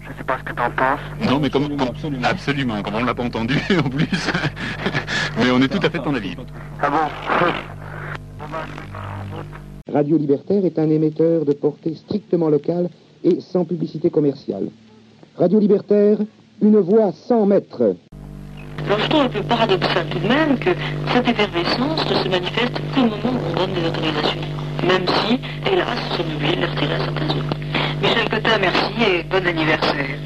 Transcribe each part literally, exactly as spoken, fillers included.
Je sais pas ce que t'en penses. Non, mais comme Absolument. absolument, comme on ne l'a pas entendu en plus. Mais on est tout à fait de ton avis. Ah bon? Radio Libertaire est un émetteur de portée strictement locale et sans publicité commerciale. Radio Libertaire, une voix sans maître. Alors je trouve un peu paradoxal tout de même que cette effervescence ne se manifeste qu'au moment où on donne des autorisations. Même si, hélas, nous sommes obligés de les retirer à certains autres. Michel Cotta, merci et bon anniversaire.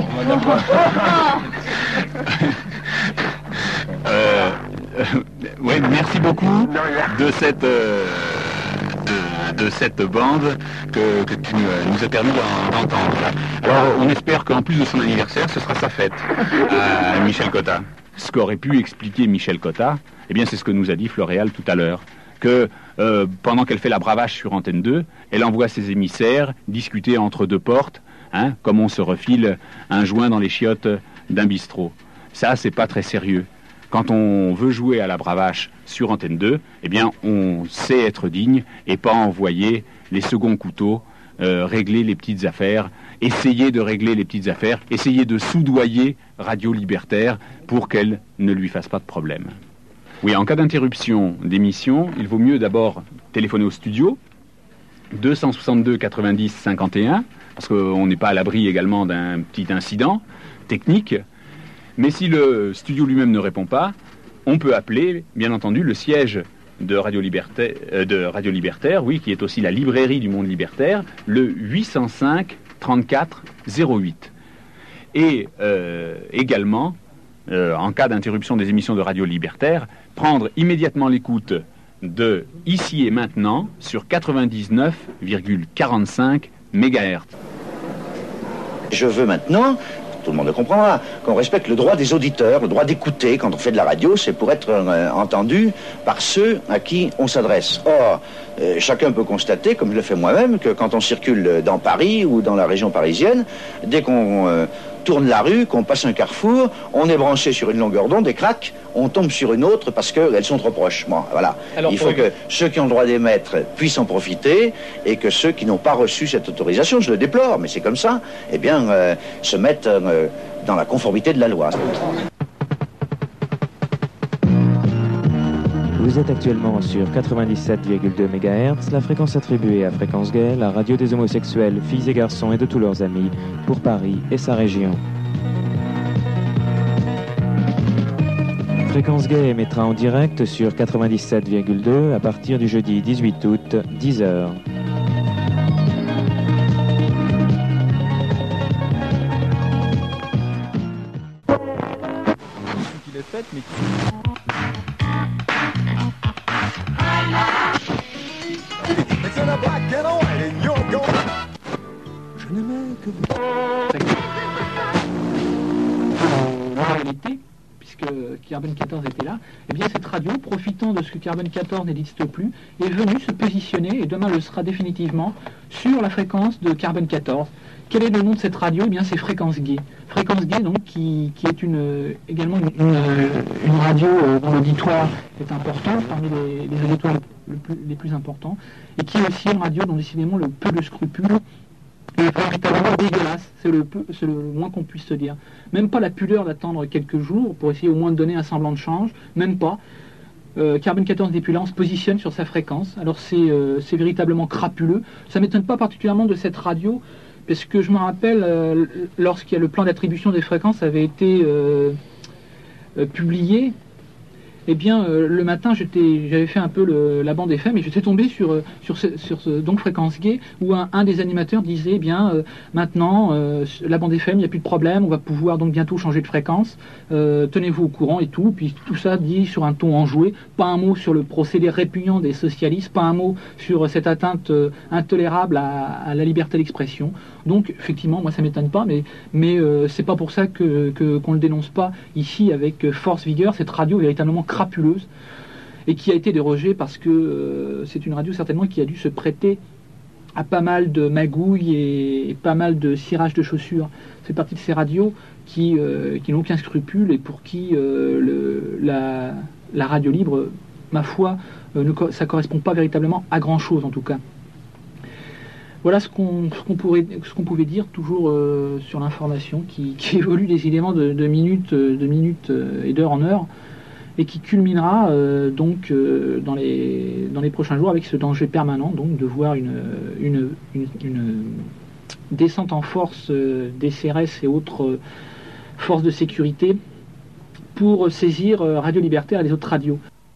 euh, euh, ouais, merci beaucoup de cette... Euh, De, de cette bande que, que tu nous as permis d'entendre. Alors, on espère qu'en plus de son anniversaire, ce sera sa fête à Michel Cotta. Ce qu'aurait pu expliquer Michel Cotta, eh bien, c'est ce que nous a dit Floréal tout à l'heure, que euh, pendant qu'elle fait la bravache sur Antenne deux, elle envoie ses émissaires discuter entre deux portes, hein, comme on se refile un joint dans les chiottes d'un bistrot. Ça, c'est pas très sérieux. Quand on veut jouer à la bravache sur Antenne deux, eh bien, on sait être digne et pas envoyer les seconds couteaux, euh, régler les petites affaires, essayer de régler les petites affaires, essayer de soudoyer Radio Libertaire pour qu'elle ne lui fasse pas de problème. Oui, en cas d'interruption d'émission, il vaut mieux d'abord téléphoner au studio, deux cent soixante-deux quatre-vingt-dix cinquante et un, parce qu'on n'est pas à l'abri également d'un petit incident technique. Mais si le studio lui-même ne répond pas, on peut appeler, bien entendu, le siège de Radio Libertaire, euh, de Radio Libertaire, oui, qui est aussi la librairie du monde libertaire, le huit cent cinq trente-quatre zéro huit. Et euh, également, euh, en cas d'interruption des émissions de Radio Libertaire, prendre immédiatement l'écoute de Ici et Maintenant sur quatre-vingt-dix-neuf virgule quarante-cinq mégahertz. Je veux maintenant... Tout le monde le comprendra, qu'on respecte le droit des auditeurs, le droit d'écouter. Quand on fait de la radio, c'est pour être euh, entendu par ceux à qui on s'adresse. Or, euh, chacun peut constater, comme je le fais moi-même, que quand on circule dans Paris ou dans la région parisienne, dès qu'on euh, tourne la rue, qu'on passe un carrefour, on est branché sur une longueur d'onde et crac, on tombe sur une autre parce qu'elles sont trop proches. Bon, voilà. Alors, Il faut que ceux qui ont le droit d'émettre puissent en profiter et que ceux qui n'ont pas reçu cette autorisation, je le déplore, mais c'est comme ça, eh bien, euh, se mettent euh, dans la conformité de la loi. Vous êtes actuellement sur quatre-vingt-dix-sept virgule deux mégahertz, la fréquence attribuée à Fréquence Gay, la radio des homosexuels, filles et garçons et de tous leurs amis, pour Paris et sa région. Fréquence Gay émettra en direct sur quatre-vingt-dix-sept virgule deux à partir du jeudi dix-huit août, dix heures. Qu'il est fait, mais Je n'aimais que vous. En réalité, puisque Carbone quatorze était là, eh bien cette radio, profitant de ce que Carbone quatorze n'existe plus, est venue se positionner, et demain le sera définitivement, sur la fréquence de Carbone quatorze. Quel est le nom de cette radio? Eh bien c'est Fréquence Gay. Fréquence Gay, donc, qui, qui est une, également une, une, une radio euh, dont l'auditoire est important, parmi les, les auditoires le plus, les plus importants, et qui est aussi une radio dont décidément le peu de scrupules est véritablement dégueulasse, c'est le, peu, c'est le moins qu'on puisse se dire. Même pas la pudeur d'attendre quelques jours pour essayer au moins de donner un semblant de change, même pas. Euh, Carbone quatorze n'est plus là, on se positionne sur sa fréquence, alors c'est, euh, c'est véritablement crapuleux. Ça ne m'étonne pas particulièrement de cette radio, parce que je me rappelle, euh, lorsqu'il y a le plan d'attribution des fréquences avait été euh, euh, publié, eh bien, euh, le matin, j'étais, j'avais fait un peu le, la bande F M et j'étais tombé sur, euh, sur, ce, sur ce, donc Fréquence Gay, où un, un des animateurs disait, eh bien, euh, maintenant, euh, la bande F M, il n'y a plus de problème, on va pouvoir donc bientôt changer de fréquence, euh, tenez-vous au courant et tout, puis tout ça dit sur un ton enjoué, pas un mot sur le procédé répugnant des socialistes, pas un mot sur cette atteinte euh, intolérable à, à la liberté d'expression. Donc, effectivement, moi, ça m'étonne pas, mais, mais euh, c'est pas pour ça que, que, qu'on le dénonce pas ici avec force, vigueur, cette radio véritablement crapuleuse, et qui a été dérogée parce que euh, c'est une radio certainement qui a dû se prêter à pas mal de magouilles et, et pas mal de cirage de chaussures. C'est partie de ces radios qui, euh, qui n'ont aucun scrupule et pour qui euh, le, la, la radio libre, ma foi, euh, ne, ça correspond pas véritablement à grand chose en tout cas. Voilà ce qu'on, ce qu'on, pourrait, ce qu'on pouvait dire toujours euh, sur l'information qui, qui évolue décidément de, de minutes, de minutes et d'heure en heure, et qui culminera euh, donc euh, dans, les, dans les prochains jours avec ce danger permanent donc de voir une, une, une, une descente en force euh, des C R S et autres euh, forces de sécurité pour saisir euh, Radio Libertaire et les autres radios.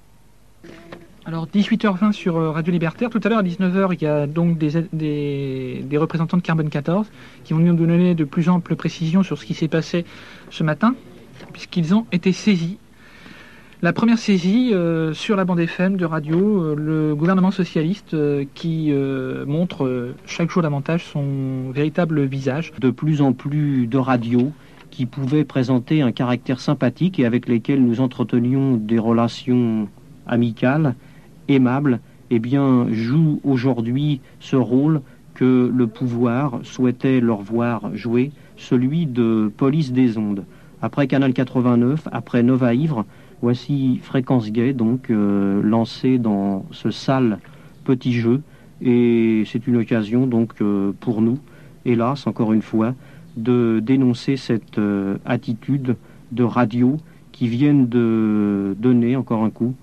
Alors dix-huit heures vingt sur Radio Libertaire, tout à l'heure à dix-neuf heures il y a donc des, des, des représentants de Carbone quatorze qui vont nous donner de plus amples précisions sur ce qui s'est passé ce matin, puisqu'ils ont été saisis. La première saisie euh, sur la bande F M de radio, euh, le gouvernement socialiste euh, qui euh, montre euh, chaque jour davantage son véritable visage. De plus en plus de radios qui pouvaient présenter un caractère sympathique et avec lesquelles nous entretenions des relations amicales, aimables, eh bien, jouent aujourd'hui ce rôle que le pouvoir souhaitait leur voir jouer, celui de police des ondes. Après Canal quatre-vingt-neuf, après Nova Ivre, voici Fréquence Gay, donc euh, lancée dans ce sale petit jeu, et c'est une occasion donc euh, pour nous, hélas encore une fois, de dénoncer cette euh, attitude de radio qui viennent de donner encore un coup,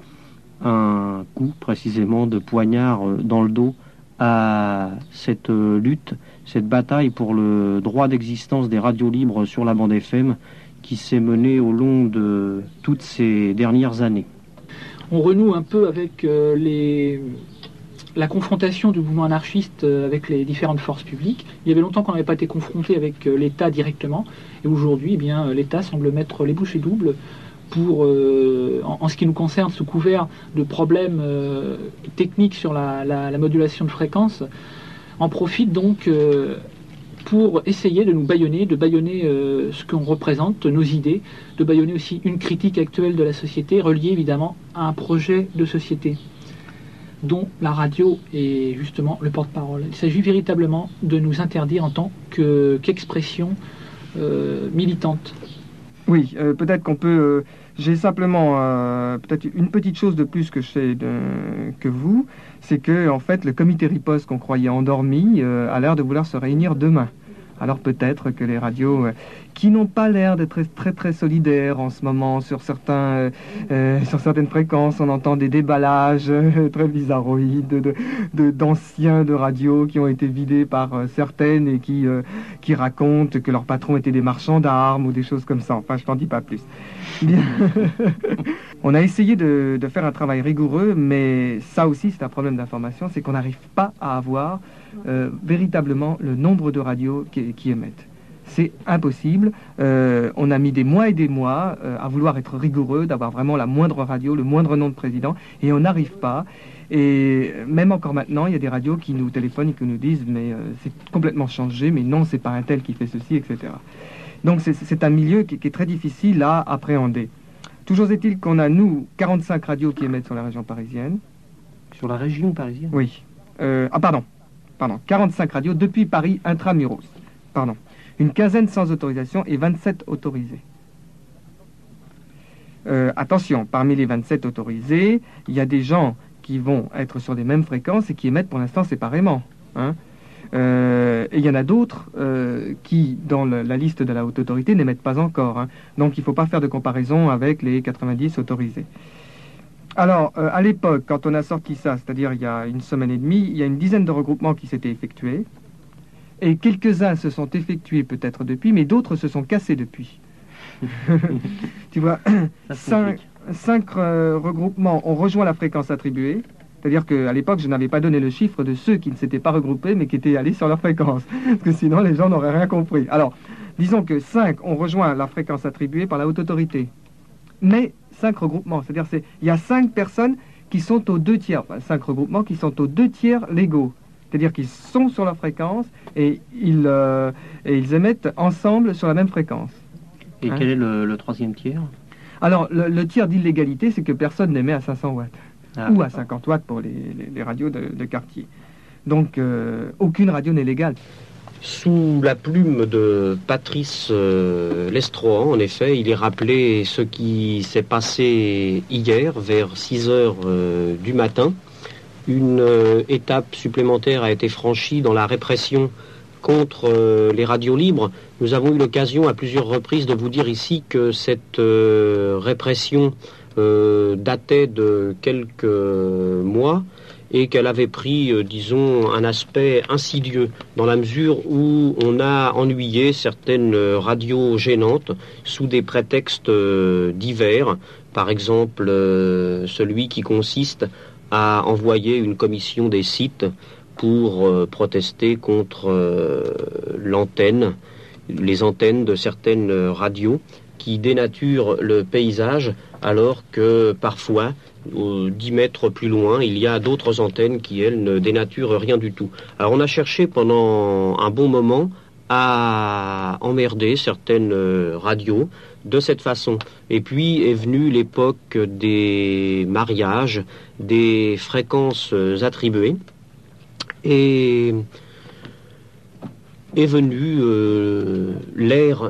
un coup précisément de poignard dans le dos à cette euh, lutte, cette bataille pour le droit d'existence des radios libres sur la bande F M qui s'est menée au long de toutes ces dernières années. On renoue un peu avec euh, les... la confrontation du mouvement anarchiste euh, avec les différentes forces publiques. Il y avait longtemps qu'on n'avait pas été confronté avec euh, l'État directement, et aujourd'hui, eh bien, l'État semble mettre les bouchées doubles pour, euh, en, en ce qui nous concerne, sous couvert de problèmes euh, techniques sur la, la, la modulation de fréquence, en profite donc euh, pour essayer de nous bâillonner, de bâillonner euh, ce qu'on représente, nos idées, de bâillonner aussi une critique actuelle de la société, reliée évidemment à un projet de société dont la radio est justement le porte-parole. Il s'agit véritablement de nous interdire en tant que, qu'expression euh, militante. Oui, euh, peut-être qu'on peut... Euh, j'ai simplement euh, peut-être une petite chose de plus que je sais de, que vous, c'est que en fait le comité riposte qu'on croyait endormi euh, a l'air de vouloir se réunir demain. Alors peut-être que les radios euh, qui n'ont pas l'air d'être très, très très solidaires en ce moment sur certains euh, euh, sur certaines fréquences, on entend des déballages euh, très bizarroïdes de, de d'anciens de radios qui ont été vidés par euh, certaines et qui euh, qui racontent que leurs patrons étaient des marchands d'armes ou des choses comme ça. Enfin, je t'en dis pas plus. Bien. On a essayé de, de faire un travail rigoureux, mais ça aussi c'est un problème d'information, c'est qu'on n'arrive pas à avoir euh, véritablement le nombre de radios qui, qui émettent. C'est impossible. Euh, on a mis des mois et des mois euh, à vouloir être rigoureux, d'avoir vraiment la moindre radio, le moindre nom de président, et on n'arrive pas. Et même encore maintenant, il y a des radios qui nous téléphonent et qui nous disent mais euh, c'est complètement changé, mais non, c'est pas un tel qui fait ceci, et cetera. Donc c'est, c'est un milieu qui, qui est très difficile à appréhender. Toujours est-il qu'on a, nous, quarante-cinq radios qui émettent sur la région parisienne. Sur la région parisienne ? Oui. Euh, ah pardon, pardon, quarante-cinq radios depuis Paris intramuros. Pardon. Une quinzaine sans autorisation et vingt-sept autorisées. Euh, attention, parmi les vingt-sept autorisés, il y a des gens qui vont être sur les mêmes fréquences et qui émettent pour l'instant séparément. Hein. Euh, et il y en a d'autres euh, qui, dans le, la liste de la haute autorité, n'émettent pas encore. Hein. Donc il ne faut pas faire de comparaison avec les quatre-vingt-dix autorisés. Alors, euh, à l'époque, quand on a sorti ça, c'est-à-dire il y a une semaine et demie, il y a une dizaine de regroupements qui s'étaient effectués. Et quelques-uns se sont effectués peut-être depuis, mais d'autres se sont cassés depuis. Tu vois, cinq, cinq euh, regroupements ont rejoint la fréquence attribuée. C'est-à-dire qu'à l'époque, je n'avais pas donné le chiffre de ceux qui ne s'étaient pas regroupés, mais qui étaient allés sur leur fréquence. Parce que sinon, les gens n'auraient rien compris. Alors, disons que cinq ont rejoint la fréquence attribuée par la haute autorité. Mais cinq regroupements, c'est-à-dire qu'il y a cinq personnes qui sont aux deux tiers, enfin, cinq regroupements qui sont aux deux tiers légaux. C'est-à-dire qu'ils sont sur leur fréquence et ils, euh, et ils émettent ensemble sur la même fréquence. Et hein? Quel est le, le troisième tiers ? Alors, le, le tiers d'illégalité, c'est que personne n'émet à cinq cents watts. Ah, ou à cinquante watts pour les, les, les radios de, de quartier. Donc, euh, aucune radio n'est légale. Sous la plume de Patrice euh, Lestrohan, en effet, il est rappelé ce qui s'est passé hier, vers six heures euh, du matin, une euh, étape supplémentaire a été franchie dans la répression contre euh, les radios libres. Nous avons eu l'occasion à plusieurs reprises de vous dire ici que cette euh, répression euh, datait de quelques mois et qu'elle avait pris, euh, disons, un aspect insidieux dans la mesure où on a ennuyé certaines radios gênantes sous des prétextes euh, divers. Par exemple, euh, celui qui consiste à envoyer une commission des sites pour euh, protester contre euh, l'antenne, les antennes de certaines radios qui dénaturent le paysage alors que parfois, euh, dix mètres plus loin, il y a d'autres antennes qui, elles, ne dénaturent rien du tout. Alors on a cherché pendant un bon moment à emmerder certaines euh, radios de cette façon. Et puis est venue l'époque des mariages, des fréquences attribuées, et est venue euh, l'ère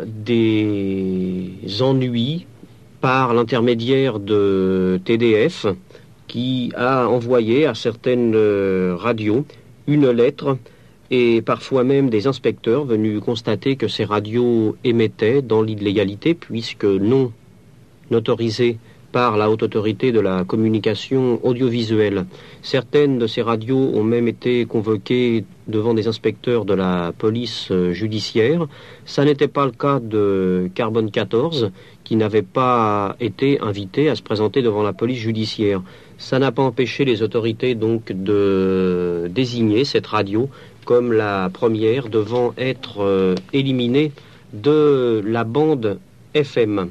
des ennuis par l'intermédiaire de T D F, qui a envoyé à certaines euh, radios une lettre et parfois même des inspecteurs venus constater que ces radios émettaient dans l'illégalité, puisque non autorisées par la haute autorité de la communication audiovisuelle. Certaines de ces radios ont même été convoquées devant des inspecteurs de la police judiciaire. Ça n'était pas le cas de Carbone quatorze, qui n'avait pas été invité à se présenter devant la police judiciaire. Ça n'a pas empêché les autorités donc de désigner cette radio comme la première devant être euh, éliminée de la bande F M.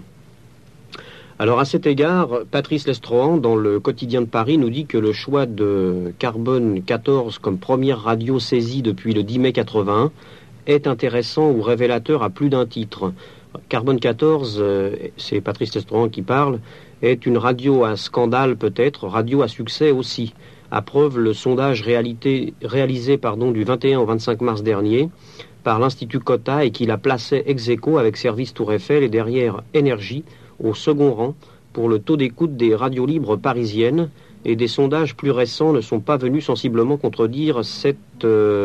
Alors à cet égard, Patrice Lestrohan, dans le Quotidien de Paris, nous dit que le choix de Carbone quatorze comme première radio saisie depuis le dix mai quatre-vingt-un est intéressant ou révélateur à plus d'un titre. Carbone quatorze, euh, c'est Patrice Lestrohan qui parle, est une radio à scandale peut-être, radio à succès aussi. À preuve, le sondage réalité, réalisé pardon, du vingt et un au vingt-cinq mars dernier par l'Institut Cota et qui la plaçait ex aequo avec Service Tour Eiffel et derrière Énergie au second rang pour le taux d'écoute des radios libres parisiennes, et des sondages plus récents ne sont pas venus sensiblement contredire cette,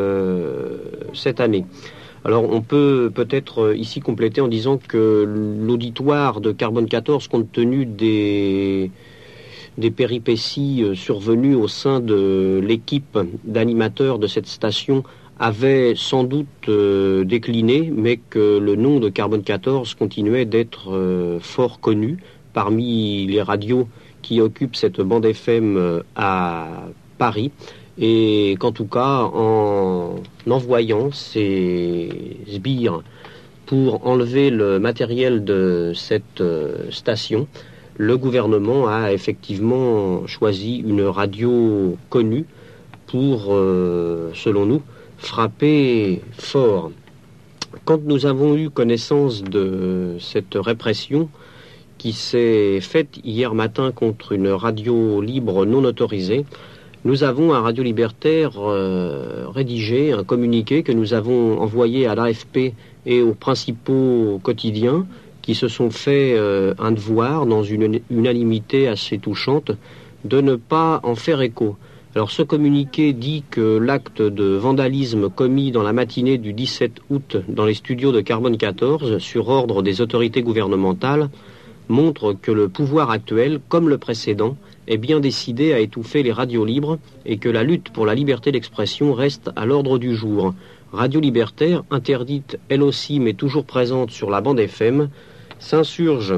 euh, cette année. Alors on peut peut-être ici compléter en disant que l'auditoire de Carbone quatorze, compte tenu des... des péripéties survenues au sein de l'équipe d'animateurs de cette station avait sans doute euh, décliné, mais que le nom de Carbone quatorze continuait d'être euh, fort connu parmi les radios qui occupent cette bande F M euh, à Paris, et qu'en tout cas, en envoyant ces sbires pour enlever le matériel de cette euh, station, le gouvernement a effectivement choisi une radio connue pour, euh, selon nous, frapper fort. Quand nous avons eu connaissance de cette répression qui s'est faite hier matin contre une radio libre non autorisée, nous avons à Radio Libertaire euh, rédigé un communiqué que nous avons envoyé à l'A F P et aux principaux quotidiens qui se sont fait euh, un devoir, dans une unanimité assez touchante, de ne pas en faire écho. Alors ce communiqué dit que l'acte de vandalisme commis dans la matinée du dix-sept août dans les studios de Carbone quatorze, sur ordre des autorités gouvernementales, montre que le pouvoir actuel, comme le précédent, est bien décidé à étouffer les radios libres et que la lutte pour la liberté d'expression reste à l'ordre du jour. Radio Libertaire, interdite elle aussi mais toujours présente sur la bande F M, s'insurge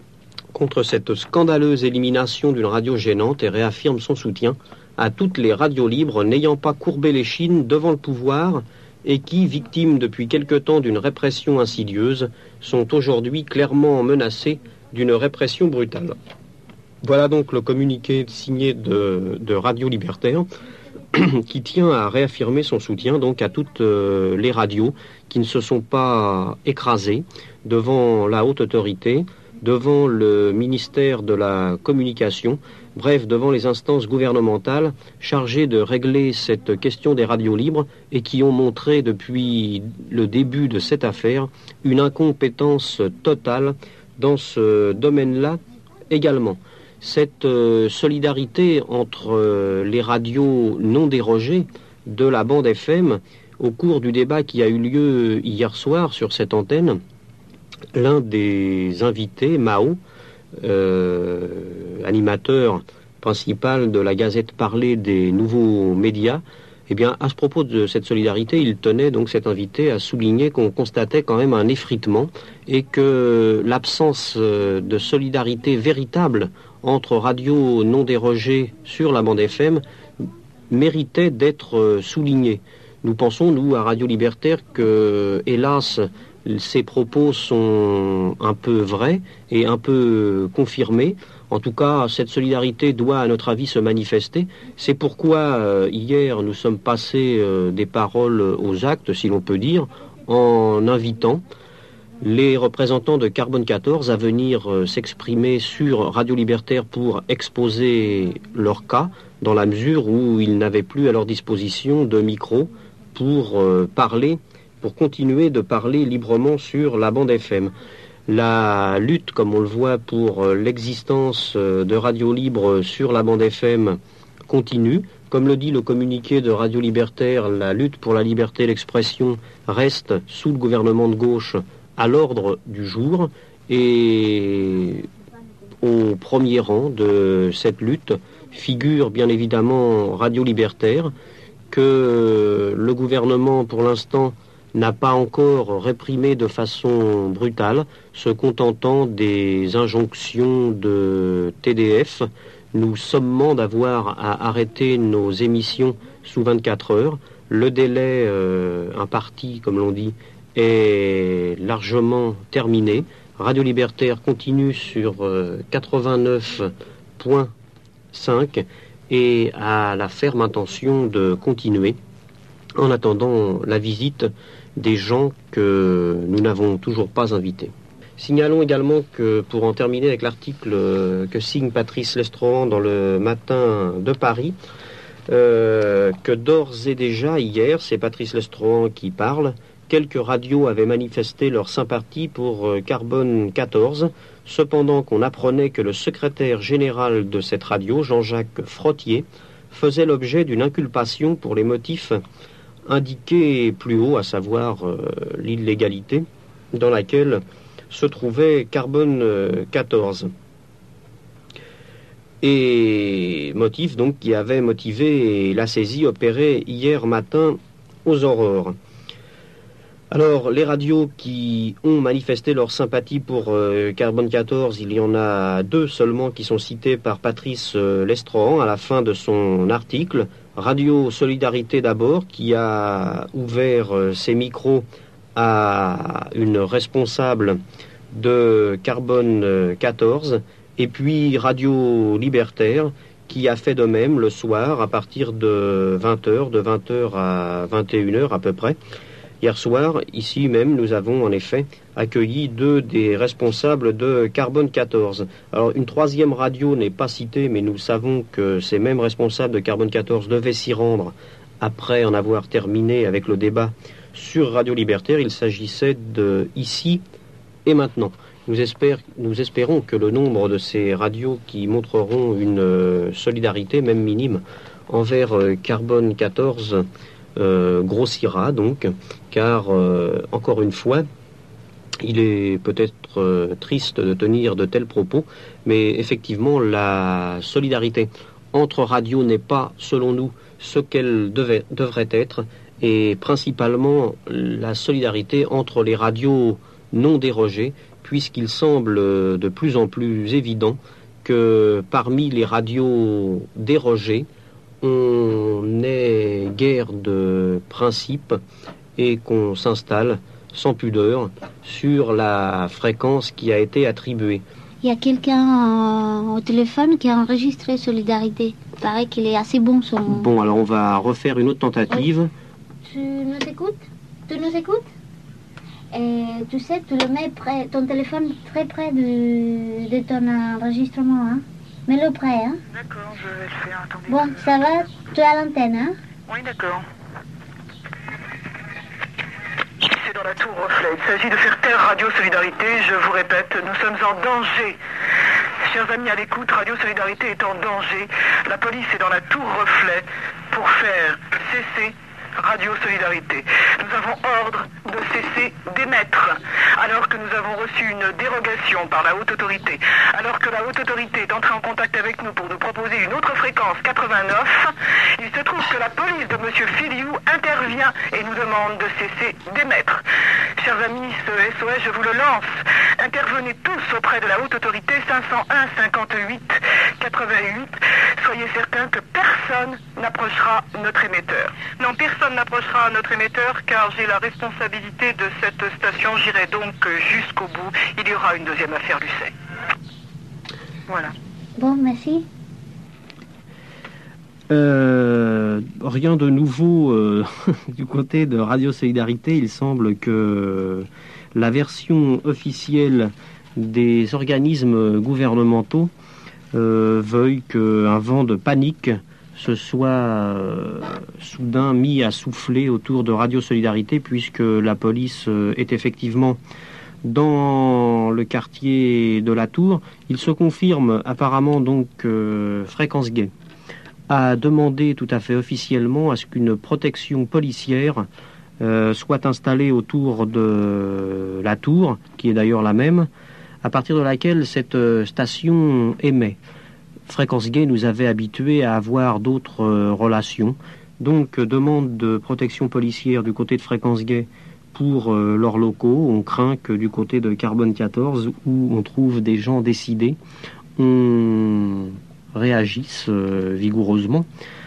contre cette scandaleuse élimination d'une radio gênante et réaffirme son soutien à toutes les radios libres n'ayant pas courbé l'échine devant le pouvoir et qui, victimes depuis quelque temps d'une répression insidieuse, sont aujourd'hui clairement menacées d'une répression brutale. Voilà donc le communiqué signé de, de Radio Libertaire qui tient à réaffirmer son soutien donc à toutes euh, les radios qui ne se sont pas écrasées devant la haute autorité, devant le ministère de la Communication, bref, devant les instances gouvernementales chargées de régler cette question des radios libres et qui ont montré depuis le début de cette affaire une incompétence totale dans ce domaine-là également. Cette euh, solidarité entre euh, les radios non dérogées de la bande F M, au cours du débat qui a eu lieu hier soir sur cette antenne, l'un des invités, Mao, euh, animateur principal de la Gazette parlée des nouveaux médias, eh bien, à ce propos de cette solidarité, il tenait donc cet invité à souligner qu'on constatait quand même un effritement et que l'absence de solidarité véritable entre radios non dérogées sur la bande F M méritait d'être soulignée. Nous pensons, nous, à Radio Libertaire, que, hélas, ces propos sont un peu vrais et un peu confirmés. En tout cas, cette solidarité doit, à notre avis, se manifester. C'est pourquoi, euh, hier, nous sommes passés euh, des paroles aux actes, si l'on peut dire, en invitant les représentants de Carbone quatorze à venir euh, s'exprimer sur Radio Libertaire pour exposer leur cas, dans la mesure où ils n'avaient plus à leur disposition de micro pour euh, parler, pour continuer de parler librement sur la bande F M. La lutte, comme on le voit, pour l'existence de Radio Libre sur la bande F M continue. Comme le dit le communiqué de Radio Libertaire, la lutte pour la liberté d'expression reste, sous le gouvernement de gauche, à l'ordre du jour. Et au premier rang de cette lutte figure bien évidemment Radio Libertaire, que le gouvernement, pour l'instant, n'a pas encore réprimé de façon brutale, se contentant des injonctions de T D F, nous sommant d'avoir à arrêter nos émissions sous vingt-quatre heures. Le délai euh, imparti, comme l'on dit, est largement terminé. Radio Libertaire continue sur euh, quatre-vingt-neuf virgule cinq et a la ferme intention de continuer en attendant la visite des gens que nous n'avons toujours pas invités. Signalons également que, pour en terminer avec l'article que signe Patrice Lestrohan dans le Matin de Paris, euh, que d'ores et déjà, hier, c'est Patrice Lestrohan qui parle, quelques radios avaient manifesté leur sympathie pour euh, Carbone quatorze, cependant qu'on apprenait que le secrétaire général de cette radio, Jean-Jacques Frottier, faisait l'objet d'une inculpation pour les motifs indiqués plus haut, à savoir euh, l'illégalité dans laquelle se trouvait Carbone quatorze. Et motif donc qui avait motivé la saisie opérée hier matin aux aurores. Alors, les radios qui ont manifesté leur sympathie pour euh, Carbone quatorze, il y en a deux seulement qui sont citées par Patrice euh, Lestrohan à la fin de son article. Radio Solidarité d'abord, qui a ouvert euh, ses micros à une responsable de Carbone quatorze, et puis Radio Libertaire, qui a fait de même le soir à partir de vingt heures, de vingt heures à vingt et une heures à peu près. Hier soir, ici même, nous avons en effet accueilli deux des responsables de Carbone quatorze. Alors, une troisième radio n'est pas citée, mais nous savons que ces mêmes responsables de Carbone quatorze devaient s'y rendre après en avoir terminé avec le débat sur Radio Libertaire. Il s'agissait de Ici et Maintenant. Nous, espère, nous espérons que le nombre de ces radios qui montreront une euh, solidarité, même minime, envers euh, Carbone quatorze Euh, grossira donc, car euh, encore une fois, il est peut-être euh, triste de tenir de tels propos, mais effectivement la solidarité entre radios n'est pas, selon nous, ce qu'elle devait, devrait être, et principalement la solidarité entre les radios non dérogées, puisqu'il semble de plus en plus évident que parmi les radios dérogées, on n'est guère de principe et qu'on s'installe sans pudeur sur la fréquence qui a été attribuée. Il y a quelqu'un au téléphone qui a enregistré Solidarité. Il paraît qu'il est assez bon son... Bon, alors on va refaire une autre tentative. Oui. Tu nous écoutes Tu nous écoutes Et tu sais, tu le mets près, ton téléphone très près de, de ton enregistrement, hein. Mets-le prêt, hein. D'accord, je vais le faire, attendez. Bon, ça va, tu es à l'antenne, hein. Oui, d'accord. C'est dans la tour Reflet. Il s'agit de faire taire Radio Solidarité. Je vous répète, nous sommes en danger. Chers amis à l'écoute, Radio Solidarité est en danger. La police est dans la tour reflet pour faire cesser Radio Solidarité. Nous avons ordre de cesser d'émettre, alors que nous avons reçu une dérogation par la haute autorité, alors que la haute autorité est entrée en contact avec nous pour nous proposer une autre fréquence quatre-vingt-neuf. Il se trouve que la police de M. Filiou intervient et nous demande de cesser d'émettre. Chers amis, ce S O S, je vous le lance. Intervenez tous auprès de la haute autorité cinq cent un cinquante-huit quatre-vingt-huit. Soyez certains que personne n'approchera notre émetteur. Non, personne n'approchera notre émetteur car j'ai la responsabilité de cette station. J'irai donc jusqu'au bout. Il y aura une deuxième affaire Lucet. Voilà. Bon, merci. Euh, rien de nouveau euh, du côté de Radio Solidarité. Il semble que la version officielle des organismes gouvernementaux euh, veuille qu'un vent de panique se soit euh, soudain mis à souffler autour de Radio Solidarité, puisque la police euh, est effectivement dans le quartier de la Tour. Il se confirme apparemment donc que Fréquence Gay a demandé tout à fait officiellement à ce qu'une protection policière euh, soit installée autour de la Tour, qui est d'ailleurs la même, à partir de laquelle cette euh, station émet. Fréquence Gay nous avait habitués à avoir d'autres euh, relations. Donc, euh, demande de protection policière du côté de Fréquence Gay pour euh, leurs locaux. On craint que du côté de Carbone quatorze, où on trouve des gens décidés, on réagisse euh, vigoureusement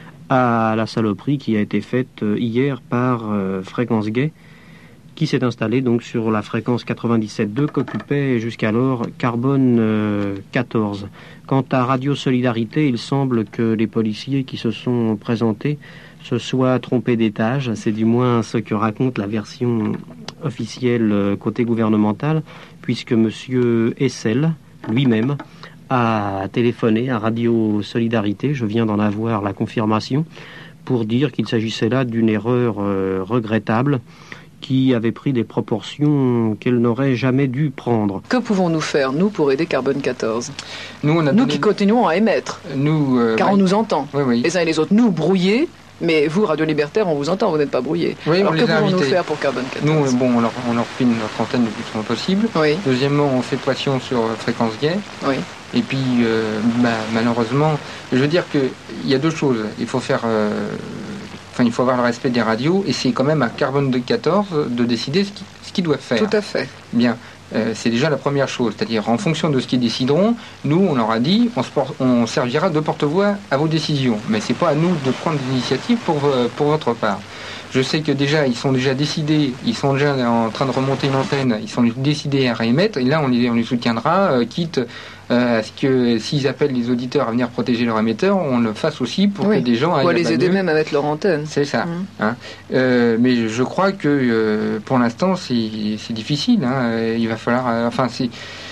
à la saloperie qui a été faite euh, hier par euh, Fréquence Gay, qui s'est installé donc sur la fréquence quatre-vingt-dix-sept virgule deux qu'occupait jusqu'alors Carbone euh, quatorze. Quant à Radio Solidarité, il semble que les policiers qui se sont présentés se soient trompés d'étage. C'est du moins ce que raconte la version officielle euh, côté gouvernemental, puisque M. Essel lui-même a téléphoné à Radio Solidarité, je viens d'en avoir la confirmation, pour dire qu'il s'agissait là d'une erreur euh, regrettable, qui avait pris des proportions qu'elle n'aurait jamais dû prendre. Que pouvons-nous faire, nous, pour aider Carbone quatorze ? Nous, on a nous donné... qui continuons à émettre, nous, euh, car oui. on nous entend, oui, oui. les uns et les autres. Nous, brouillés, mais vous, Radio Libertaire, on vous entend, vous n'êtes pas brouillés. Oui, Alors on que les a pouvons-nous invités. faire pour Carbone quatorze ? Nous, bon, on leur, on leur file notre antenne le plus souvent possible. Oui. Deuxièmement, on fait pression sur euh, Fréquence Gay. Oui. Et puis, euh, bah, malheureusement, je veux dire qu'il y a deux choses. Il faut faire... Euh, Enfin, il faut avoir le respect des radios, et c'est quand même à Carbone quatorze de décider ce qu'ils ce qu'ils doivent faire. Tout à fait. Bien, euh, c'est déjà la première chose. C'est-à-dire, en fonction de ce qu'ils décideront, nous, on leur a dit, on, se por- on servira de porte-voix à vos décisions. Mais c'est pas à nous de prendre des initiatives pour, pour votre part. Je sais que déjà, ils sont déjà décidés, ils sont déjà en train de remonter une antenne, ils sont décidés à réémettre, et là, on les, on les soutiendra, euh, quitte euh, à ce que s'ils appellent les auditeurs à venir protéger leur émetteur, on le fasse aussi pour oui. que des gens aillent ou à à les Bagneux. aider même à mettre leur antenne. C'est ça. Mmh. Hein. Euh, mais je crois que euh, pour l'instant, c'est, c'est difficile. Hein. Il va falloir... Euh, enfin, c'est...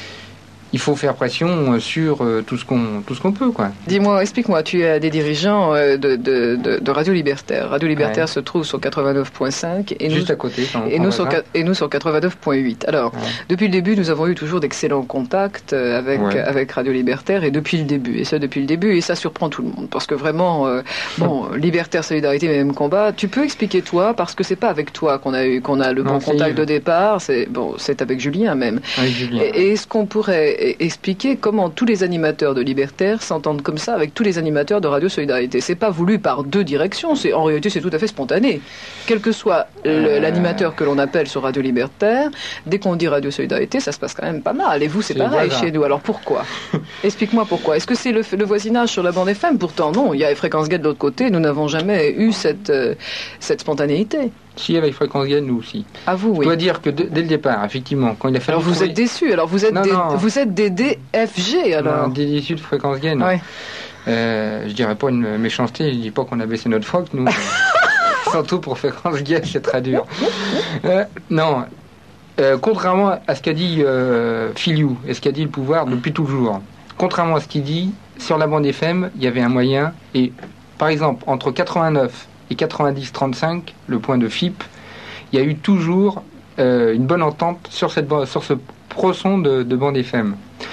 Il faut faire pression sur euh, tout ce qu'on tout ce qu'on peut, quoi. Dis-moi, explique-moi, tu es des dirigeants euh, de, de, de, de Radio Libertaire. Radio Libertaire ouais. se trouve sur quatre-vingt-neuf virgule cinq et juste nous, à côté. Et nous, sur, et nous sur quatre-vingt-neuf virgule huit. Alors, ouais. depuis le début, nous avons eu toujours d'excellents contacts avec ouais. avec Radio Libertaire, et depuis le début, et ça depuis le début, et ça surprend tout le monde, parce que vraiment, euh, bon, Libertaire, Solidarité, même combat. Tu peux expliquer toi, parce que c'est pas avec toi qu'on a eu qu'on a le non, bon contact de départ, c'est bon, c'est avec Julien même. Avec Julien. Et, et est-ce qu'on pourrait expliquer comment tous les animateurs de Libertaire s'entendent comme ça avec tous les animateurs de Radio Solidarité? C'est pas voulu par deux directions, c'est, en réalité c'est tout à fait spontané. Quel que soit le, l'animateur que l'on appelle sur Radio Libertaire, dès qu'on dit Radio Solidarité, ça se passe quand même pas mal. Et vous, c'est, c'est pareil voilà. chez nous. Alors pourquoi? Explique-moi pourquoi. Est-ce que c'est le, le voisinage sur la bande F M? Pourtant non, il y a Fréquence Gay de l'autre côté, nous n'avons jamais eu cette, euh, cette spontanéité. Si, avec Fréquence Gay, nous aussi. À vous, oui. Je dois dire que de, dès le départ, effectivement, quand il a fallu... Alors vous trouver... êtes déçus, alors vous êtes, non, des, non. Vous êtes des D F G, alors. Non, des déçus de Fréquence Gay, non. Ouais. Euh, je dirais pas une méchanceté, je dis pas qu'on a baissé notre froc, nous. Surtout pour Fréquence Gay, c'est très dur. Euh, non, euh, contrairement à ce qu'a dit euh, Filiou, et ce qu'a dit le pouvoir depuis toujours, contrairement à ce qu'il dit, sur la bande F M, il y avait un moyen, et par exemple, entre quatre-vingt-neuf et quatre-vingt-dix trente-cinq, le point de F I P, il y a eu toujours euh, une bonne entente sur, cette, sur ce proson de, de bande F M.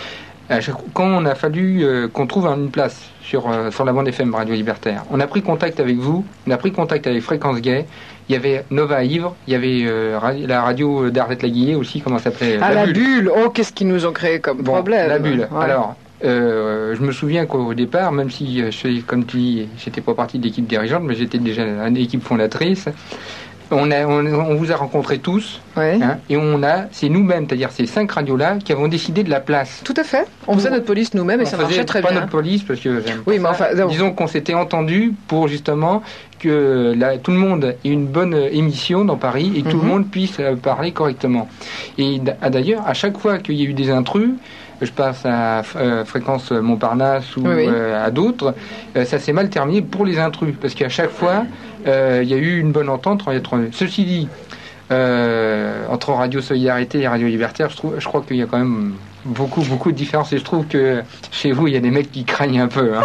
à chaque, quand on a fallu euh, qu'on trouve une place sur, euh, sur la bande F M Radio Libertaire, on a pris contact avec vous, on a pris contact avec Fréquence Gay, il y avait Nova Ivre, il y avait euh, la radio d'Arlette Laguillet aussi, comment ça s'appelait Ah, la, la bulle. bulle. Oh, qu'est-ce qu'ils nous ont créé comme Bon, problème. La bulle. Ouais. Alors, euh, je me souviens qu'au départ, même si, je suis, comme tu dis, j'étais pas partie de l'équipe dirigeante, mais j'étais déjà une équipe fondatrice, on, a, on, on vous a rencontrés tous, ouais. hein, et on a, c'est nous-mêmes, c'est-à-dire ces cinq radios-là, qui avons décidé de la place. Tout à fait. On faisait notre police nous-mêmes et ça marchait très pas bien. Pas notre police, parce que... Oui, mais enfin... Non. Disons qu'on s'était entendu pour, justement, que la, tout le monde ait une bonne émission dans Paris et que mm-hmm. tout le monde puisse euh, parler correctement. Et d'ailleurs, à chaque fois qu'il y a eu des intrus, je passe à euh, Fréquence Montparnasse ou oui, oui. Euh, à d'autres, euh, ça s'est mal terminé pour les intrus, parce qu'à chaque fois, euh, il y a eu une bonne entente. Ceci dit, euh, entre Radio Solidarité et Radio Libertaire, je, trouve, je crois qu'il y a quand même beaucoup, beaucoup de différences, et je trouve que chez vous, il y a des mecs qui craignent un peu. Hein.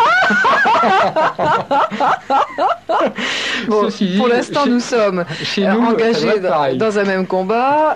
Bon, dit, pour l'instant, nous sommes chez nous, engagés dans, dans un même combat.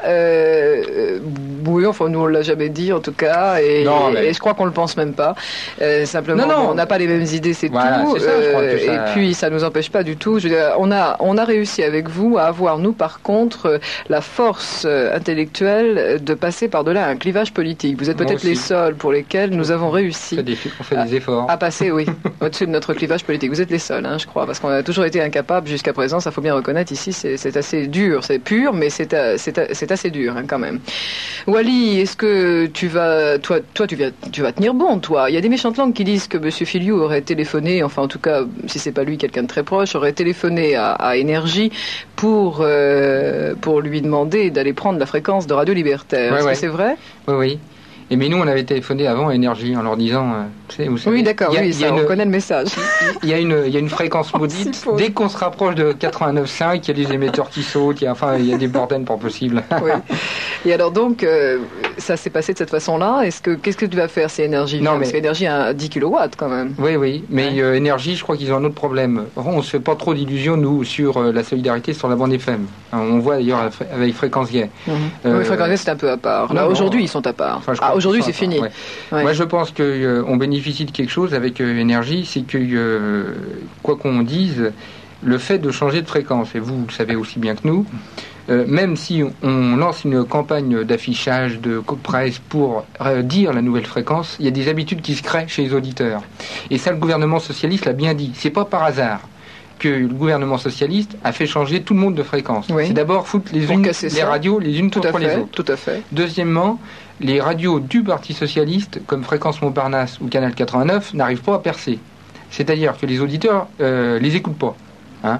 Euh, oui, enfin, nous, on l'a jamais dit, en tout cas, et, non, mais... et je crois qu'on le pense même pas. Euh, simplement, non, non. Bon, on n'a pas les mêmes idées, c'est voilà, tout. C'est ça, euh, ça... Et puis, ça nous empêche pas du tout. Je veux dire, on a, on a réussi avec vous à avoir, nous, par contre, la force intellectuelle de passer par-delà un clivage politique. Vous êtes peut-être les seuls pour lesquels nous avons réussi des, on fait des efforts. À, à passer, oui, au-dessus de notre clivage politique. Vous êtes les seuls, hein, je crois, parce qu'on a toujours été incapables jusqu'à présent, ça faut bien reconnaître, ici c'est assez dur, c'est pur, mais c'est assez dur hein, quand même. Wally, est-ce que tu vas, toi, toi tu, vas, tu vas tenir bon, toi? Il y a des méchantes langues qui disent que M. Filiou aurait téléphoné, enfin en tout cas, si c'est pas lui, quelqu'un de très proche, aurait téléphoné à, à Énergie pour, euh, pour lui demander d'aller prendre la fréquence de Radio Libertaire. Ouais, Est-ce ouais. que c'est vrai? Oui, oui. Et mais nous, on avait téléphoné avant à Énergie en leur disant, euh, tu sais, vous savez, oui, d'accord, oui, ça, on connaît le message. Il y a une, il y a une fréquence maudite. Dès qu'on se rapproche de quatre-vingt-neuf virgule cinq, il y a des émetteurs qui sautent, il y a, enfin, il y a des bordels pas possibles. Oui. Et alors donc, euh, ça s'est passé de cette façon-là. Est-ce que, qu'est-ce que tu vas faire, c'est Énergie? Non, enfin, mais parce qu'Énergie a dix kilowatts quand même. Oui, oui, mais ouais. euh, Énergie, je crois qu'ils ont un autre problème. On se fait pas trop d'illusions, nous, sur euh, la solidarité sur la bande F M. Hein, on voit d'ailleurs avec Fréquence Gay. Mm-hmm. Euh, oui, Fréquence Gay, c'est un peu à part. Là, aujourd'hui, ils sont à part. Enfin, ah, aujourd'hui, c'est fini. Ouais. Ouais. Moi, je pense qu'on euh, bénéficie de quelque chose avec euh, Énergie, c'est que, euh, quoi qu'on dise, le fait de changer de fréquence, et vous le savez aussi bien que nous, euh, même si on lance une campagne d'affichage, de presse pour euh, dire la nouvelle fréquence, il y a des habitudes qui se créent chez les auditeurs. Et ça, le gouvernement socialiste l'a bien dit. C'est pas par hasard que le gouvernement socialiste a fait changer tout le monde de fréquence. Oui. C'est d'abord foutre les, unes, les radios les unes tout contre à fait, les autres. Tout à fait. Deuxièmement, les radios du Parti socialiste, comme Fréquence Montparnasse ou Canal quatre-vingt-neuf, n'arrivent pas à percer. C'est-à-dire que les auditeurs euh, les écoutent pas. Hein.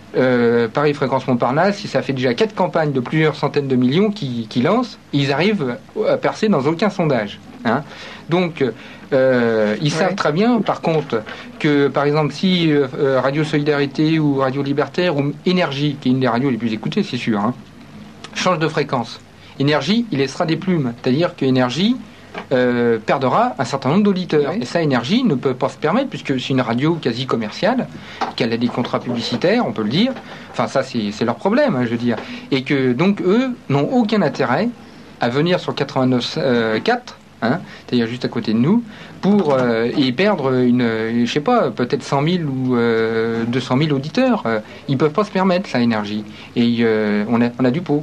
Euh, Paris Fréquence Montparnasse, ça fait déjà quatre campagnes de plusieurs centaines de millions qui, qui lancent, ils arrivent à percer dans aucun sondage. Hein. Donc, euh, ils ouais. savent très bien, par contre, que par exemple, si euh, Radio Solidarité ou Radio Libertaire ou Énergie, qui est une des radios les plus écoutées, c'est sûr, hein, change de fréquence, Énergie, il laissera des plumes. C'est-à-dire que Énergie euh, perdra un certain nombre d'auditeurs. Oui. Et ça, Énergie ne peut pas se permettre, puisque c'est une radio quasi commerciale, qu'elle a des contrats publicitaires, on peut le dire. Enfin, ça, c'est leur problème, hein, je veux dire. Et que, donc, eux n'ont aucun intérêt à venir sur quatre-vingt-neuf virgule quatre, hein, c'est-à-dire juste à côté de nous, pour euh, y perdre une, je sais pas, peut-être cent mille ou euh, deux cent mille auditeurs. Euh, ils peuvent pas se permettre, ça, Énergie. Et euh, on, a, on a du pot.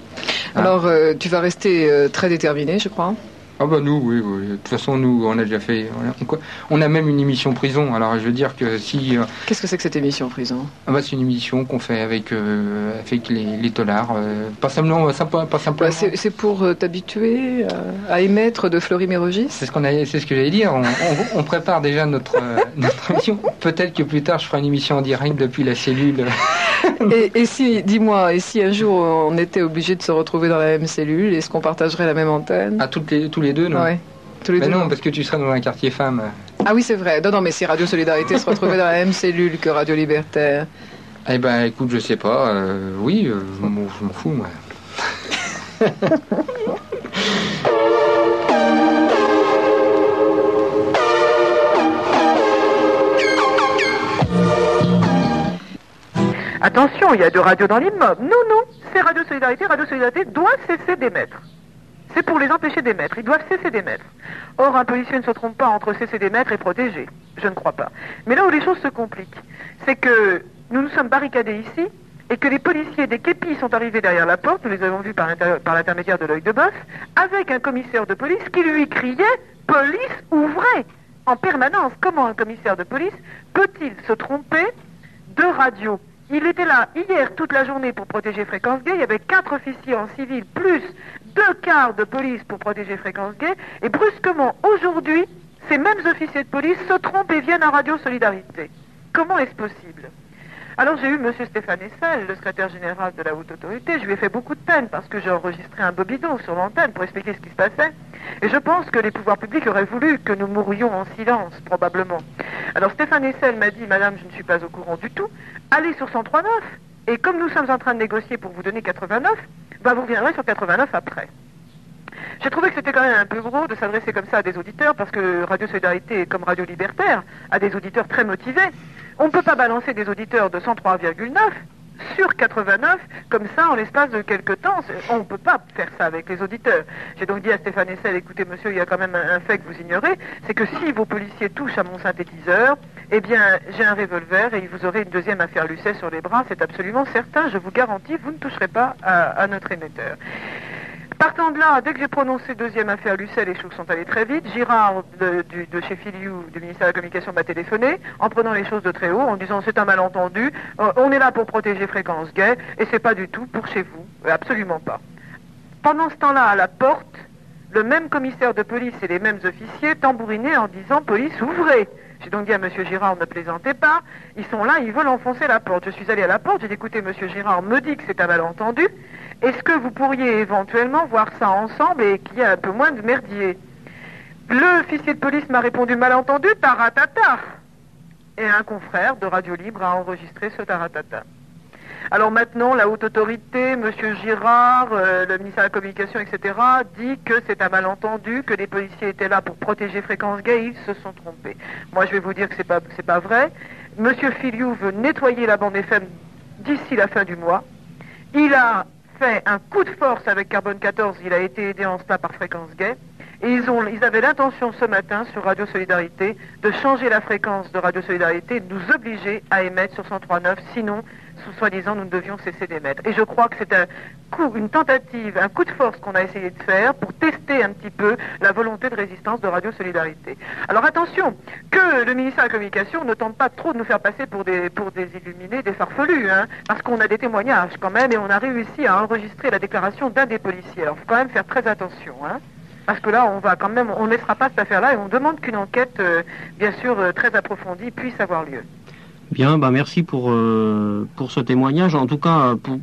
Alors, euh, tu vas rester euh, très déterminé, je crois. Ah bah nous, oui, oui. De toute façon, nous, on a déjà fait... On a, on a même une émission prison. Alors, je veux dire que si... Euh, Qu'est-ce que c'est que cette émission prison? Ah bah, c'est une émission qu'on fait avec, euh, avec les, les tollards. Euh, pas simplement... Pas simplement. Bah, c'est pour euh, t'habituer euh, à émettre de Fleury-Mérogis? C'est ce, qu'on a, c'est ce que j'allais dire. On, on, on prépare déjà notre, euh, notre émission. Peut-être que plus tard, je ferai une émission en direct depuis la cellule. et, et si, dis-moi, et si un jour on était obligé de se retrouver dans la même cellule, est-ce qu'on partagerait la même antenne? Ah, toutes les, tous les deux, non? Ouais, tous les ben deux. Non, parce que tu serais dans un quartier femme. Ah oui, c'est vrai. Non, non, mais si Radio Solidarité se retrouvait dans la même cellule que Radio Libertaire. Eh ben, écoute, je sais pas. Euh, oui, euh, je m'en fous, moi. Attention, il y a deux radios dans l'immeuble. Non, non, c'est Radio Solidarité. Radio Solidarité doit cesser d'émettre. c'est pour les empêcher d'émettre. Ils doivent cesser d'émettre. Or, un policier ne se trompe pas entre cesser d'émettre et protéger. Je ne crois pas. Mais là où les choses se compliquent, c'est que nous nous sommes barricadés ici et que les policiers des képis sont arrivés derrière la porte, nous les avons vus par, par l'intermédiaire de l'œil de bœuf, avec un commissaire de police qui lui criait « Police, ouvrez !» en permanence. Comment un commissaire de police peut-il se tromper de radio? Il était là hier toute la journée pour protéger Fréquence Gay. Il y avait quatre officiers en civil plus deux quarts de police pour protéger Fréquence Gay. Et brusquement, aujourd'hui, ces mêmes officiers de police se trompent et viennent à Radio Solidarité. Comment est-ce possible? Alors j'ai eu M. Stéphane Hessel, le secrétaire général de la Haute Autorité. Je lui ai fait beaucoup de peine parce que j'ai enregistré un bobidon sur l'antenne pour expliquer ce qui se passait. Et je pense que les pouvoirs publics auraient voulu que nous mourions en silence, probablement. Alors Stéphane Hessel m'a dit, madame, je ne suis pas au courant du tout, allez sur cent trois neuf. Et comme nous sommes en train de négocier pour vous donner quatre-vingt-neuf, bah vous reviendrez sur quatre-vingt-neuf après. J'ai trouvé que c'était quand même un peu gros de s'adresser comme ça à des auditeurs, parce que Radio Solidarité, comme Radio Libertaire, a des auditeurs très motivés. On ne peut pas balancer des auditeurs de cent trois virgule neuf sur quatre-vingt-neuf, comme ça, en l'espace de quelques temps. On ne peut pas faire ça avec les auditeurs. J'ai donc dit à Stéphane Hessel, écoutez monsieur, il y a quand même un, un fait que vous ignorez, c'est que si vos policiers touchent à mon synthétiseur, eh bien, j'ai un revolver et vous aurez une deuxième affaire Lucet sur les bras, c'est absolument certain, je vous garantis, vous ne toucherez pas à, à notre émetteur. Partant de là, dès que j'ai prononcé deuxième affaire Lucet, les choses sont allées très vite. Girard de, du, de chez Filiou, du ministère de la Communication, m'a téléphoné en prenant les choses de très haut, en disant c'est un malentendu, euh, on est là pour protéger Fréquence Gay et c'est pas du tout pour chez vous, euh, absolument pas. Pendant ce temps-là, à la porte, le même commissaire de police et les mêmes officiers tambourinaient en disant police ouvrez. J'ai donc dit à M. Girard, ne plaisantez pas, ils sont là, ils veulent enfoncer la porte. Je suis allé à la porte, j'ai dit écoutez, M. Girard me dit que c'est un malentendu. Est-ce que vous pourriez éventuellement voir ça ensemble et qu'il y ait un peu moins de merdier? L'officier de police m'a répondu malentendu, taratata. Et un confrère de Radio Libre a enregistré ce taratata. Alors maintenant, la Haute Autorité, M. Girard, euh, le ministère de la Communication, et cetera, dit que c'est un malentendu, que les policiers étaient là pour protéger Fréquence Gay, ils se sont trompés. Moi, je vais vous dire que c'est pas, c'est pas vrai. M. Filiou veut nettoyer la bande F M d'ici la fin du mois. Il a fait un coup de force avec Carbone quatorze, il a été aidé en cela par Fréquence Gay, et ils, ont, ils avaient l'intention ce matin sur Radio Solidarité de changer la fréquence de Radio Solidarité, de nous obliger à émettre sur cent trois neuf, sinon, soi-disant, nous ne devions cesser d'émettre. Et je crois que c'est un coup, une tentative, un coup de force qu'on a essayé de faire pour tester un petit peu la volonté de résistance de Radio Solidarité. Alors attention, que le ministère de la Communication ne tente pas trop de nous faire passer pour des, pour des illuminés, des farfelus, hein, parce qu'on a des témoignages quand même, et on a réussi à enregistrer la déclaration d'un des policiers. Alors il faut quand même faire très attention, hein. Parce que là, on va quand même, on ne laissera pas cette affaire-là et on demande qu'une enquête, euh, bien sûr, euh, très approfondie puisse avoir lieu. Bien, bah merci pour euh, pour ce témoignage. En tout cas, pour,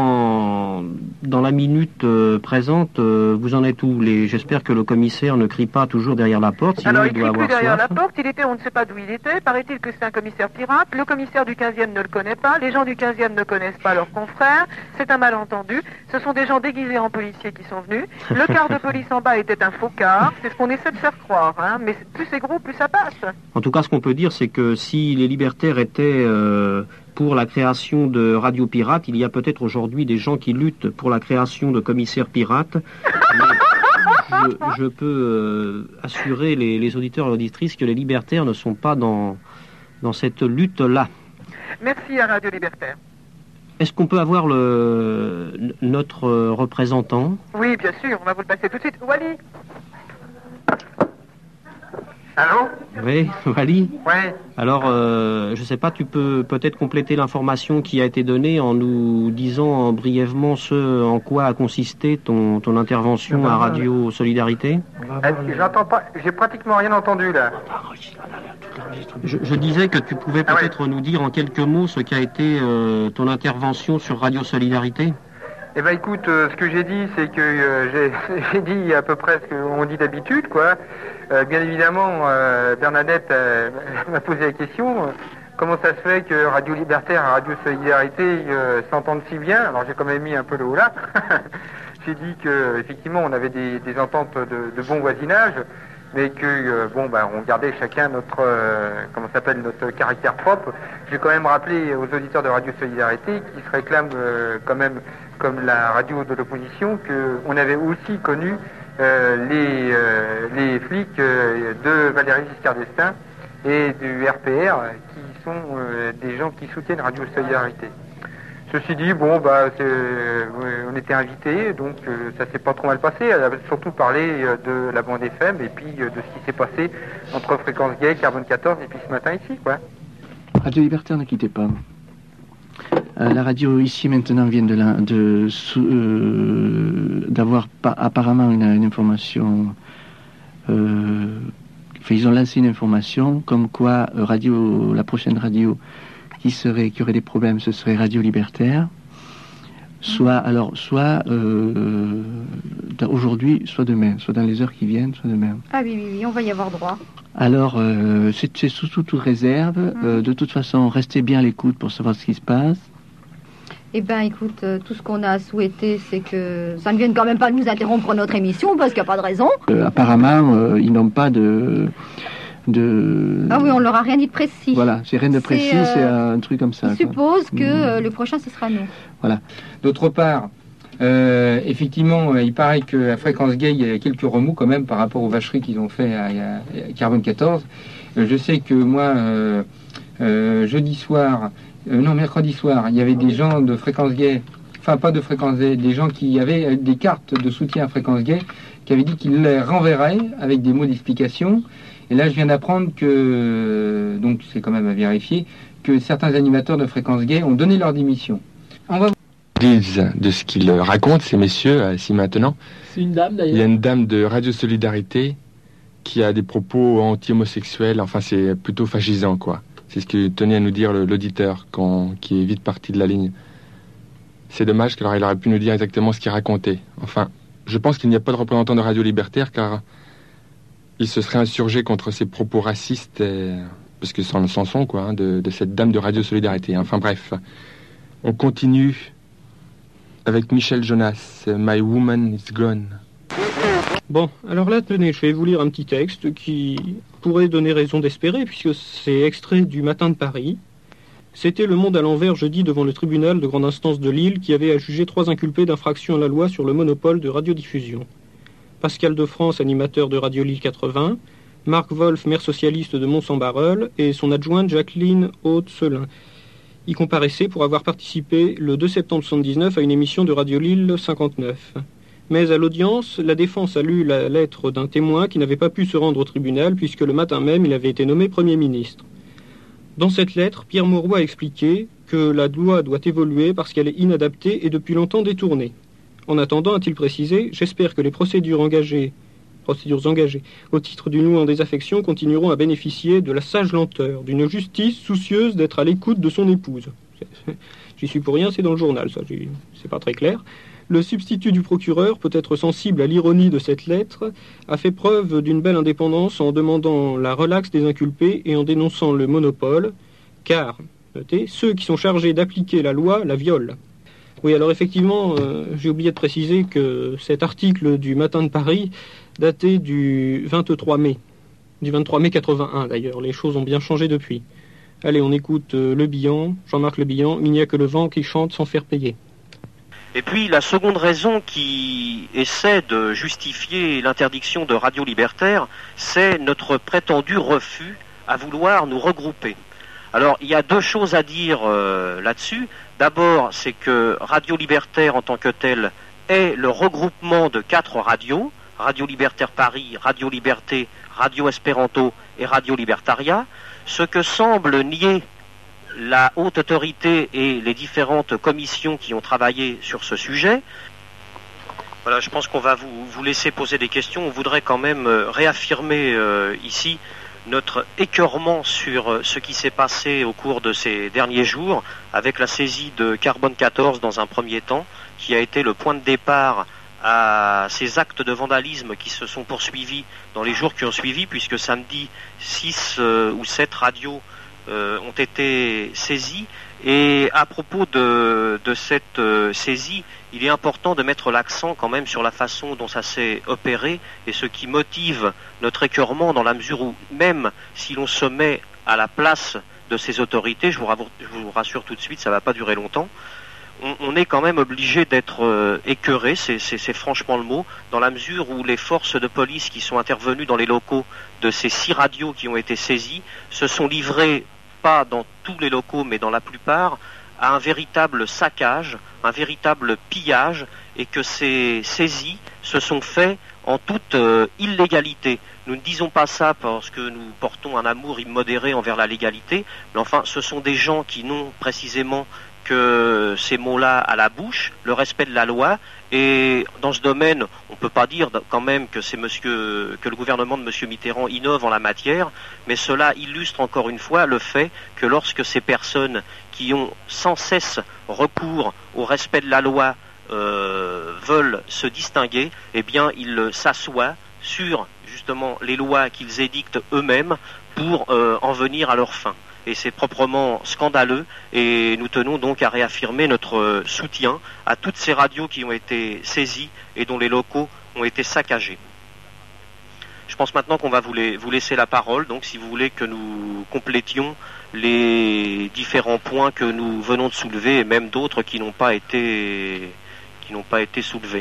dans dans la minute euh, présente, euh, vous en êtes où? Les, j'espère que le commissaire ne crie pas toujours derrière la porte. Sinon Alors, il il doit crie plus avoir derrière soif. la porte. Il était, on ne sait pas d'où il était. Paraît-il que c'est un commissaire pirate. Le commissaire du quinzième ne le connaît pas. Les gens du quinzième ne connaissent pas leurs confrères. C'est un malentendu. Ce sont des gens déguisés en policiers qui sont venus. Le quart de police en bas était un faux quart. C'est ce qu'on essaie de faire croire. Hein. Mais plus c'est gros, plus ça passe. En tout cas, ce qu'on peut dire, c'est que si les libertaires étaient euh, pour la création de Radio Pirates, il y a peut-être aujourd'hui des gens qui luttent pour la création de commissaires pirates. Mais je, je peux euh, assurer les, les auditeurs et auditrices que les libertaires ne sont pas dans, dans cette lutte-là. Merci à Radio Libertaire. Est-ce qu'on peut avoir le, notre représentant? Oui, bien sûr, on va vous le passer tout de suite. Wally. Allô? Oui, Wally. Ouais. Alors, euh, je sais pas, tu peux peut-être compléter l'information qui a été donnée en nous disant brièvement ce en quoi a consisté ton, ton intervention à Radio Solidarité? J'entends pas, j'ai pratiquement rien entendu là. Je, je disais que tu pouvais peut-être ah ouais. nous dire en quelques mots ce qu'a été euh, ton intervention sur Radio Solidarité. Eh ben écoute, euh, ce que j'ai dit, c'est que euh, j'ai, j'ai dit à peu près ce qu'on dit d'habitude, quoi. Euh, bien évidemment, euh, Bernadette euh, m'a posé la question, euh, comment ça se fait que Radio Libertaire et Radio Solidarité euh, s'entendent si bien? Alors j'ai quand même mis un peu le haut là. J'ai dit que effectivement on avait des, des ententes de, de bon voisinage, mais que euh, bon ben on gardait chacun notre euh, comment ça s'appelle notre caractère propre. J'ai quand même rappelé aux auditeurs de Radio Solidarité qui se réclament euh, quand même comme la radio de l'opposition qu'on avait aussi connu euh, les, euh, les flics euh, de Valéry Giscard d'Estaing et du R P R qui sont euh, des gens qui soutiennent Radio Solidarité. Ceci dit, bon, bah, c'est, euh, on était invités, donc euh, ça s'est pas trop mal passé. Elle a surtout parlé euh, de la bande F M et puis euh, de ce qui s'est passé entre Fréquence Gay, Carbone quatorze et puis ce matin ici, quoi. Radio Libertaire, ne quittez pas. Euh, la radio ici maintenant vient de, la, de euh, d'avoir pa- apparemment une, une information. Euh, enfin, ils ont lancé une information comme quoi euh, radio, la prochaine radio qui serait, qui aurait des problèmes, ce serait Radio Libertaire. Soit alors, soit euh, aujourd'hui, soit demain, soit dans les heures qui viennent, soit demain. Ah oui, oui, oui, on va y avoir droit. Alors, euh, c'est, c'est sous toute réserve. Mmh. Euh, de toute façon, restez bien à l'écoute pour savoir ce qui se passe. Eh bien, écoute, euh, tout ce qu'on a à souhaiter, c'est que ça ne vienne quand même pas nous interrompre notre émission, parce qu'il n'y a pas de raison. Euh, apparemment, euh, ils n'ont pas de... de... Ah oui, on leur a rien dit de précis. Voilà, c'est rien de précis, c'est, euh, c'est un truc comme ça. On suppose que mmh. euh, le prochain, ce sera nous. Voilà. D'autre part, euh, effectivement, euh, il paraît qu'à Fréquence Gay, il y a quelques remous quand même par rapport aux vacheries qu'ils ont fait à, à, à Carbone quatorze. Euh, je sais que moi, euh, euh, jeudi soir, euh, non, mercredi soir, il y avait des gens de Fréquence Gay, enfin pas de Fréquence Gay, des gens qui avaient des cartes de soutien à Fréquence Gay, qui avaient dit qu'ils les renverraient avec des mots d'explication. Et là, je viens d'apprendre que, donc c'est quand même à vérifier, que certains animateurs de Fréquence Gay ont donné leur démission. On va disent de ce qu'ils racontent, ces messieurs, ici maintenant. C'est une dame d'ailleurs. Il y a une dame de Radio Solidarité qui a des propos anti-homosexuels, enfin c'est plutôt fascisant, quoi. C'est ce que tenait à nous dire le, l'auditeur, quand, qui est vite parti de la ligne. C'est dommage qu'il aurait, il aurait pu nous dire exactement ce qu'il racontait. Enfin, je pense qu'il n'y a pas de représentant de Radio Libertaire, car il se serait insurgé contre ces propos racistes, et, parce que c'en sont, quoi, hein, de, de cette dame de Radio Solidarité. Enfin bref, on continue avec Michel Jonas, My Woman is Gone. Bon, alors là, tenez, je vais vous lire un petit texte qui pourrait donner raison d'espérer, puisque c'est extrait du Matin de Paris. C'était Le Monde à l'envers jeudi devant le tribunal de grande instance de Lille qui avait à juger trois inculpés d'infraction à la loi sur le monopole de radiodiffusion. Pascal de France, animateur de Radio Lille quatre-vingts, Marc Wolf, maire socialiste de Mont-Saint-Barreul, et son adjointe Jacqueline Haute-Selin. Y comparaissait pour avoir participé le deux septembre soixante-dix-neuf à une émission de Radio Lille cinquante-neuf. Mais à l'audience, la défense a lu la lettre d'un témoin qui n'avait pas pu se rendre au tribunal puisque le matin même il avait été nommé Premier ministre. Dans cette lettre, Pierre Mauroy a expliqué que la loi doit évoluer parce qu'elle est inadaptée et depuis longtemps détournée. En attendant, a-t-il précisé, j'espère que les procédures engagées, procédures engagées au titre d'une loi en désaffection continueront à bénéficier de la sage lenteur, d'une justice soucieuse d'être à l'écoute de son épouse. J'y suis pour rien, c'est dans le journal, ça, c'est pas très clair. Le substitut du procureur, peut-être sensible à l'ironie de cette lettre, a fait preuve d'une belle indépendance en demandant la relaxe des inculpés et en dénonçant le monopole, car, notez, ceux qui sont chargés d'appliquer la loi la violent. Oui, alors effectivement, euh, j'ai oublié de préciser que cet article du Matin de Paris datait du vingt-trois mai, du vingt-trois mai quatre-vingt-un d'ailleurs, les choses ont bien changé depuis. Allez, on écoute euh, Le Bihan, Jean-Marc Le Bihan, il n'y a que le vent qui chante sans faire payer. Et puis la seconde raison qui essaie de justifier l'interdiction de Radio Libertaire, c'est notre prétendu refus à vouloir nous regrouper. Alors il y a deux choses à dire euh, là-dessus. D'abord, c'est que Radio Libertaire en tant que telle est le regroupement de quatre radios, Radio Libertaire Paris, Radio Liberté, Radio Espéranto et Radio Libertaria, ce que semble nier la haute autorité et les différentes commissions qui ont travaillé sur ce sujet. Voilà, je pense qu'on va vous, vous laisser poser des questions. On voudrait quand même euh, réaffirmer euh, ici notre écœurement sur euh, ce qui s'est passé au cours de ces derniers jours, avec la saisie de Carbone quatorze dans un premier temps, qui a été le point de départ à ces actes de vandalisme qui se sont poursuivis dans les jours qui ont suivi, puisque samedi, six euh, ou sept radios Euh, ont été saisis. Et à propos de, de cette euh, saisie, il est important de mettre l'accent quand même sur la façon dont ça s'est opéré et ce qui motive notre écœurement, dans la mesure où même si l'on se met à la place de ces autorités, je vous rassure, je vous rassure tout de suite, ça ne va pas durer longtemps, on, on est quand même obligé d'être euh, écœuré, c'est, c'est, c'est franchement le mot, dans la mesure où les forces de police qui sont intervenues dans les locaux de ces six radios qui ont été saisies se sont livrées, pas dans tous les locaux, mais dans la plupart, à un véritable saccage, un véritable pillage, et que ces saisies se sont faites en toute euh, illégalité. Nous ne disons pas ça parce que nous portons un amour immodéré envers la légalité, mais enfin, ce sont des gens qui n'ont précisément que ces mots-là à la bouche, le respect de la loi, et dans ce domaine, on ne peut pas dire quand même que c'est monsieur, que le gouvernement de M. Mitterrand innove en la matière, mais cela illustre encore une fois le fait que lorsque ces personnes qui ont sans cesse recours au respect de la loi euh, veulent se distinguer, eh bien, ils s'assoient sur justement les lois qu'ils édictent eux-mêmes pour euh, en venir à leur fin. Et c'est proprement scandaleux, et nous tenons donc à réaffirmer notre soutien à toutes ces radios qui ont été saisies et dont les locaux ont été saccagés. Je pense maintenant qu'on va vous, les, vous laisser la parole, donc si vous voulez que nous complétions les différents points que nous venons de soulever, et même d'autres qui n'ont pas été, qui n'ont pas été soulevés.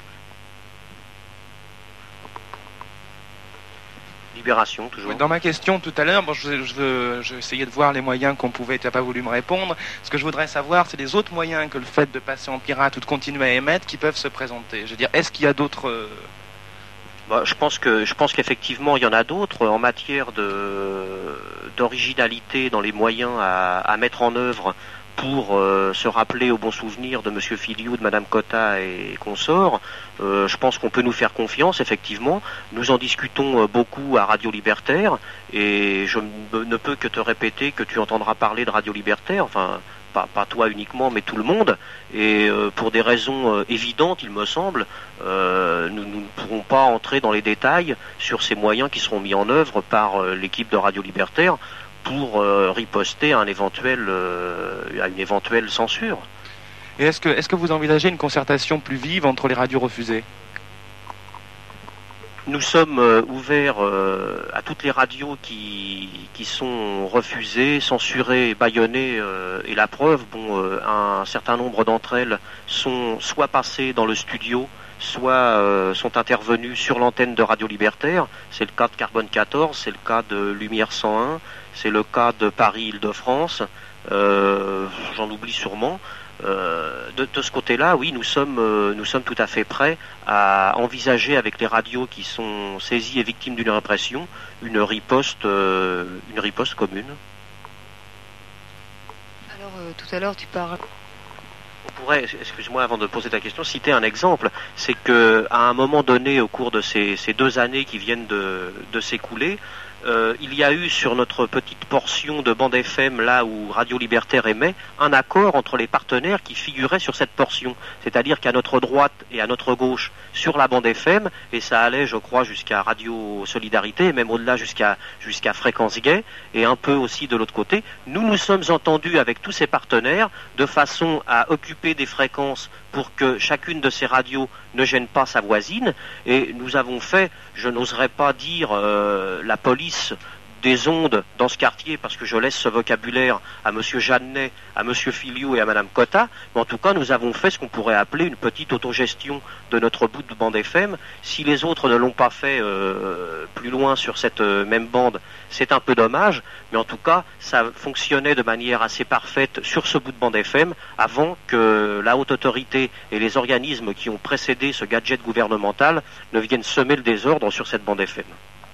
Libération, toujours. Dans ma question tout à l'heure, bon, je, je, je essayais de voir les moyens qu'on pouvait, tu n'as pas voulu me répondre. Ce que je voudrais savoir, c'est les autres moyens que le fait de passer en pirate ou de continuer à émettre qui peuvent se présenter. Je veux dire, est-ce qu'il y a d'autres... Euh... Bah, je pense que je pense qu'effectivement il y en a d'autres en matière de d'originalité dans les moyens à, à mettre en œuvre pour euh, se rappeler au bon souvenir de Monsieur Filiou, de Madame Cotta et consorts. Euh, je pense qu'on peut nous faire confiance, effectivement. Nous en discutons euh, beaucoup à Radio Libertaire, et je m- ne peux que te répéter que tu entendras parler de Radio Libertaire, enfin, pas, pas toi uniquement, mais tout le monde, et euh, pour des raisons euh, évidentes, il me semble, euh, nous, nous ne pourrons pas entrer dans les détails sur ces moyens qui seront mis en œuvre par euh, l'équipe de Radio Libertaire pour euh, riposter à, un éventuel, euh, à une éventuelle censure. Et est-ce que, est-ce que vous envisagez une concertation plus vive entre les radios refusées ? Nous sommes euh, ouverts euh, à toutes les radios qui, qui sont refusées, censurées, bâillonnées, euh, et la preuve, bon, euh, un certain nombre d'entre elles sont soit passées dans le studio, soit euh, sont intervenues sur l'antenne de Radio Libertaire. C'est le cas de Carbone quatorze, c'est le cas de Lumière cent un, c'est le cas de Paris-Île-de-France, euh, j'en oublie sûrement. Euh, de, de ce côté-là, oui, nous sommes, euh, nous sommes tout à fait prêts à envisager avec les radios qui sont saisies et victimes d'une répression une riposte, euh, une riposte commune. Alors, euh, tout à l'heure, tu parles... On pourrait, excuse-moi avant de poser ta question, citer un exemple. C'est que à un moment donné, au cours de ces, ces deux années qui viennent de, de s'écouler, Euh, il y a eu sur notre petite portion de bande F M, là où Radio Libertaire émet, un accord entre les partenaires qui figuraient sur cette portion. C'est-à-dire qu'à notre droite et à notre gauche, sur la bande F M, et ça allait, je crois, jusqu'à Radio Solidarité, et même au-delà jusqu'à, jusqu'à Fréquence Gay, et un peu aussi de l'autre côté, nous nous sommes entendus avec tous ces partenaires de façon à occuper des fréquences pour que chacune de ces radios ne gêne pas sa voisine, et nous avons fait, je n'oserais pas dire euh, la police des ondes dans ce quartier, parce que je laisse ce vocabulaire à M. Jeannet, à M. Filiou et à Mme Cotta, mais en tout cas nous avons fait ce qu'on pourrait appeler une petite autogestion de notre bout de bande F M. Si les autres ne l'ont pas fait euh, plus loin sur cette euh, même bande, c'est un peu dommage, mais en tout cas ça fonctionnait de manière assez parfaite sur ce bout de bande F M avant que la haute autorité et les organismes qui ont précédé ce gadget gouvernemental ne viennent semer le désordre sur cette bande F M.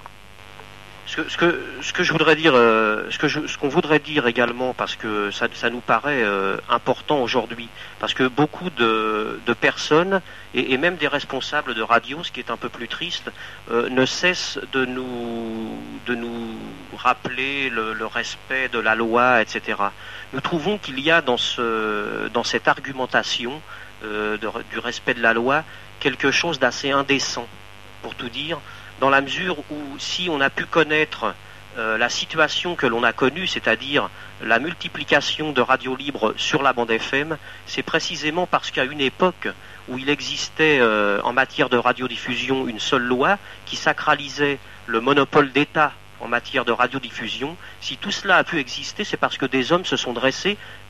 Ce que, ce que, ce que je voudrais dire, euh, ce que je, ce qu'on voudrait dire également, parce que ça, ça nous paraît euh, important aujourd'hui, parce que beaucoup de, de personnes et, et même des responsables de radio, ce qui est un peu plus triste, euh, ne cessent de nous, de nous rappeler le, le respect de la loi, et cetera. Nous trouvons qu'il y a dans ce, dans cette argumentation euh, de, du respect de la loi quelque chose d'assez indécent, pour tout dire. Dans la mesure où, si on a pu connaître euh, la situation que l'on a connue, c'est-à-dire la multiplication de radios libres sur la bande F M, c'est précisément parce qu'à une époque où il existait euh, en matière de radiodiffusion une seule loi qui sacralisait le monopole d'État en matière de radiodiffusion, si tout cela a pu exister, c'est parce que des hommes se sont dressés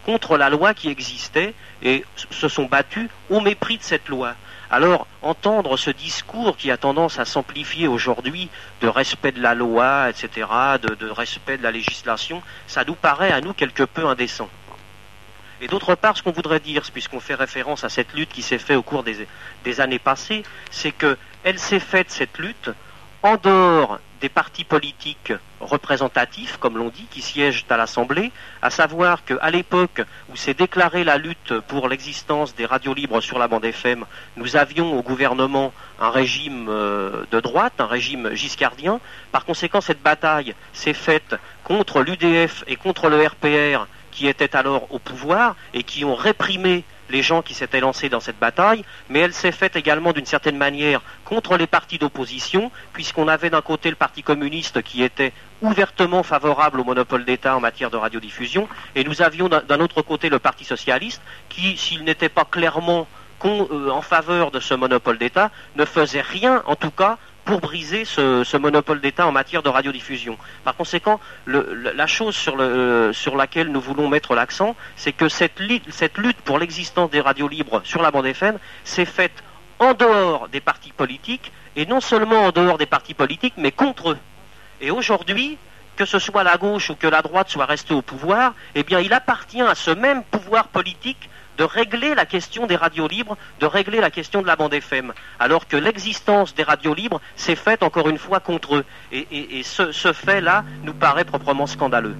contre la loi qui existait et se sont battus au mépris de cette loi. Alors, entendre ce discours qui a tendance à s'amplifier aujourd'hui de respect de la loi, et cetera, de, de respect de la législation, ça nous paraît à nous quelque peu indécent. Et d'autre part, ce qu'on voudrait dire, puisqu'on fait référence à cette lutte qui s'est faite au cours des, des années passées, c'est qu'elle s'est faite, cette lutte, en dehors des partis politiques représentatifs, comme l'on dit, qui siègent à l'Assemblée, à savoir qu'à l'époque où s'est déclarée la lutte pour l'existence des radios libres sur la bande F M, nous avions au gouvernement un régime euh, de droite, un régime giscardien. Par conséquent, cette bataille s'est faite contre l'U D F et contre le R P R, qui étaient alors au pouvoir et qui ont réprimé les gens qui s'étaient lancés dans cette bataille, mais elle s'est faite également d'une certaine manière contre les partis d'opposition, puisqu'on avait d'un côté le Parti communiste qui était ouvertement favorable au monopole d'État en matière de radiodiffusion, et nous avions d'un autre côté le Parti socialiste qui, s'il n'était pas clairement con, euh, en faveur de ce monopole d'État, ne faisait rien, en tout cas, pour briser ce, ce monopole d'État en matière de radiodiffusion. Par conséquent, le, le, la chose sur, le, euh, sur laquelle nous voulons mettre l'accent, c'est que cette, li, cette lutte pour l'existence des radios libres sur la bande F M s'est faite en dehors des partis politiques, et non seulement en dehors des partis politiques, mais contre eux. Et aujourd'hui, que ce soit la gauche ou que la droite soit restée au pouvoir, eh bien il appartient à ce même pouvoir politique de régler la question des radios libres, de régler la question de la bande F M, alors que l'existence des radios libres s'est faite encore une fois contre eux. Et, et, et ce, ce fait-là nous paraît proprement scandaleux.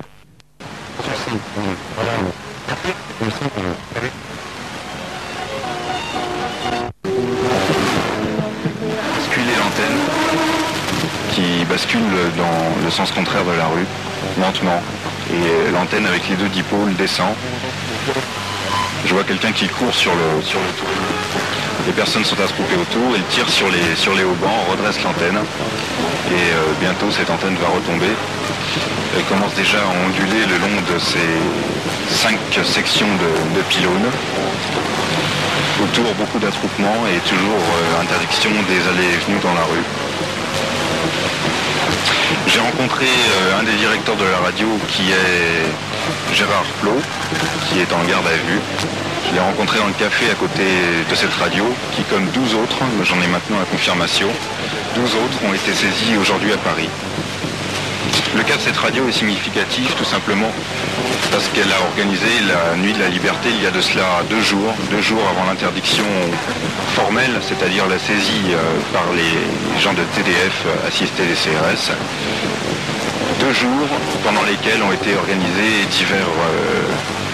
Basculer l'antenne, qui bascule dans le sens contraire de la rue, lentement, et l'antenne avec les deux dipôles descend. Je vois quelqu'un qui court sur le, sur le tour. Les personnes sont attroupées autour, ils tirent sur les, sur les haubans, redressent l'antenne. Et euh, bientôt, cette antenne va retomber. Elle commence déjà à onduler le long de ces cinq sections de, de pylônes. Autour, beaucoup d'attroupements et toujours euh, interdiction des allées et venues dans la rue. J'ai rencontré euh, un des directeurs de la radio qui est Gérard Plot, qui est en garde à vue. Je l'ai rencontré dans le café à côté de cette radio, qui comme douze autres, j'en ai maintenant la confirmation, douze autres ont été saisis aujourd'hui à Paris. Le cas de cette radio est significatif tout simplement parce qu'elle a organisé la Nuit de la Liberté il y a de cela deux jours, deux jours avant l'interdiction formelle, c'est-à-dire la saisie euh, par les gens de T D F assistés des C R S. Deux jours pendant lesquels ont été organisés divers, euh,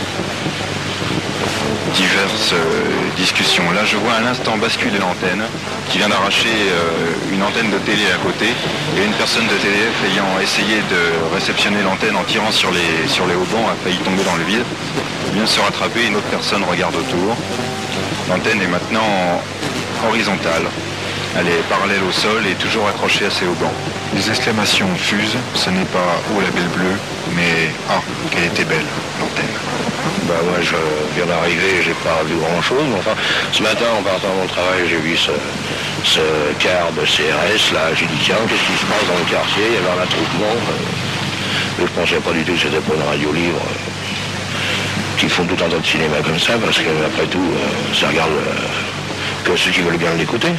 diverses euh, discussions. Là, je vois à l'instant basculer l'antenne, qui vient d'arracher euh, une antenne de télé à côté, et une personne de T D F ayant essayé de réceptionner l'antenne en tirant sur les, sur les haubans a failli tomber dans le vide, vient de se rattraper, une autre personne regarde autour. L'antenne est maintenant horizontale. Elle est parallèle au sol et toujours accrochée à ses haubans. Les exclamations fusent, ce n'est pas « Oh la belle bleue », mais « Ah, qu'elle était belle, l'antenne ». Bah moi je viens d'arriver, j'ai pas vu grand chose, mais enfin ce matin en partant de mon travail j'ai vu ce, ce car de C R S là, j'ai dit tiens qu'est-ce qui se passe dans le quartier, il y avait un attroupement, euh, je pensais pas du tout que c'était pour une radio libre, euh, qu'ils font tout un tas de cinéma comme ça, parce qu'après tout euh, ça regarde euh, que ceux qui veulent bien l'écouter.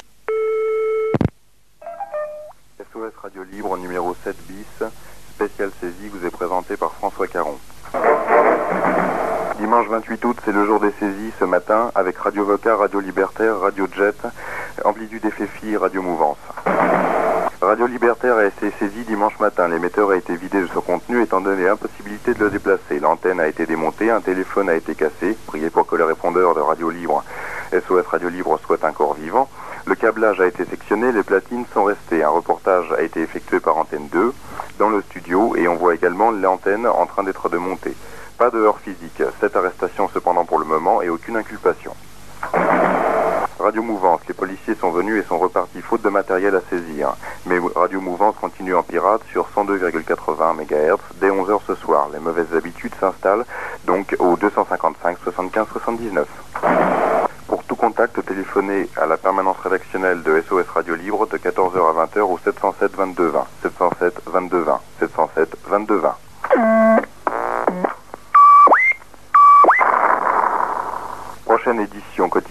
S O S Radio Libre numéro sept bis, spécial saisie, vous est présenté par François Caron. Dimanche vingt-huit août, c'est le jour des saisies ce matin avec Radio Voca, Radio Libertaire, Radio Jet, Amplitude F F I, Radio Mouvance. Radio Libertaire a été saisie dimanche matin. L'émetteur a été vidé de son contenu étant donné l'impossibilité de le déplacer. L'antenne a été démontée, un téléphone a été cassé. Priez pour que le répondeur de Radio Libre, S O S Radio Libre, soit encore vivant. Le câblage a été sectionné, les platines sont restées. Un reportage a été effectué par Antenne deux dans le studio et on voit également l'antenne en train d'être démontée. Pas de heurts physiques. Cette arrestation cependant pour le moment et aucune inculpation. Radio Mouvance, les policiers sont venus et sont repartis faute de matériel à saisir. Mais Radio Mouvance continue en pirate sur cent deux virgule quatre-vingts mégahertz dès onze heures ce soir. Les mauvaises habitudes s'installent donc au deux cent cinquante-cinq soixante-quinze soixante-dix-neuf. Pour tout contact, téléphonez à la permanence rédactionnelle de S O S Radio Libre de quatorze heures à vingt heures au sept cent sept vingt-deux vingt. sept cent sept vingt-deux vingt. sept cent sept vingt-deux vingt.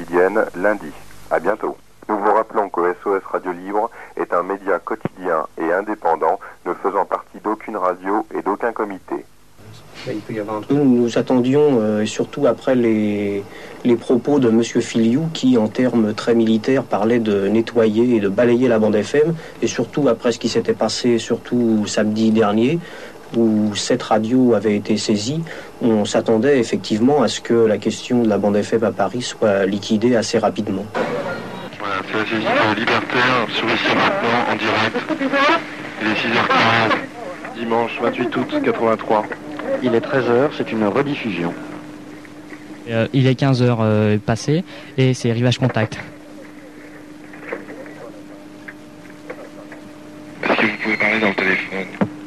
quotidienne, lundi. À bientôt. Nous vous rappelons que S O S Radio Libre est un média quotidien et indépendant, ne faisant partie d'aucune radio et d'aucun comité. Il peut y avoir un truc. Nous nous attendions, euh, surtout après les, les propos de M. Filiou, qui, en termes très militaires, parlait de nettoyer et de balayer la bande F M, et surtout après ce qui s'était passé, surtout samedi dernier, où cette radio avait été saisie, on s'attendait effectivement à ce que la question de la bande F M à Paris soit liquidée assez rapidement. Voilà, c'est la saisie de Libertaire sur Ici Maintenant en direct. Il est six heures quarante, dimanche vingt-huit août quatre-vingt-trois. Il est treize heures, c'est une rediffusion. Euh, il est quinze heures euh, passées et c'est Rivage Contact. Est-ce que vous pouvez parler dans le téléphone?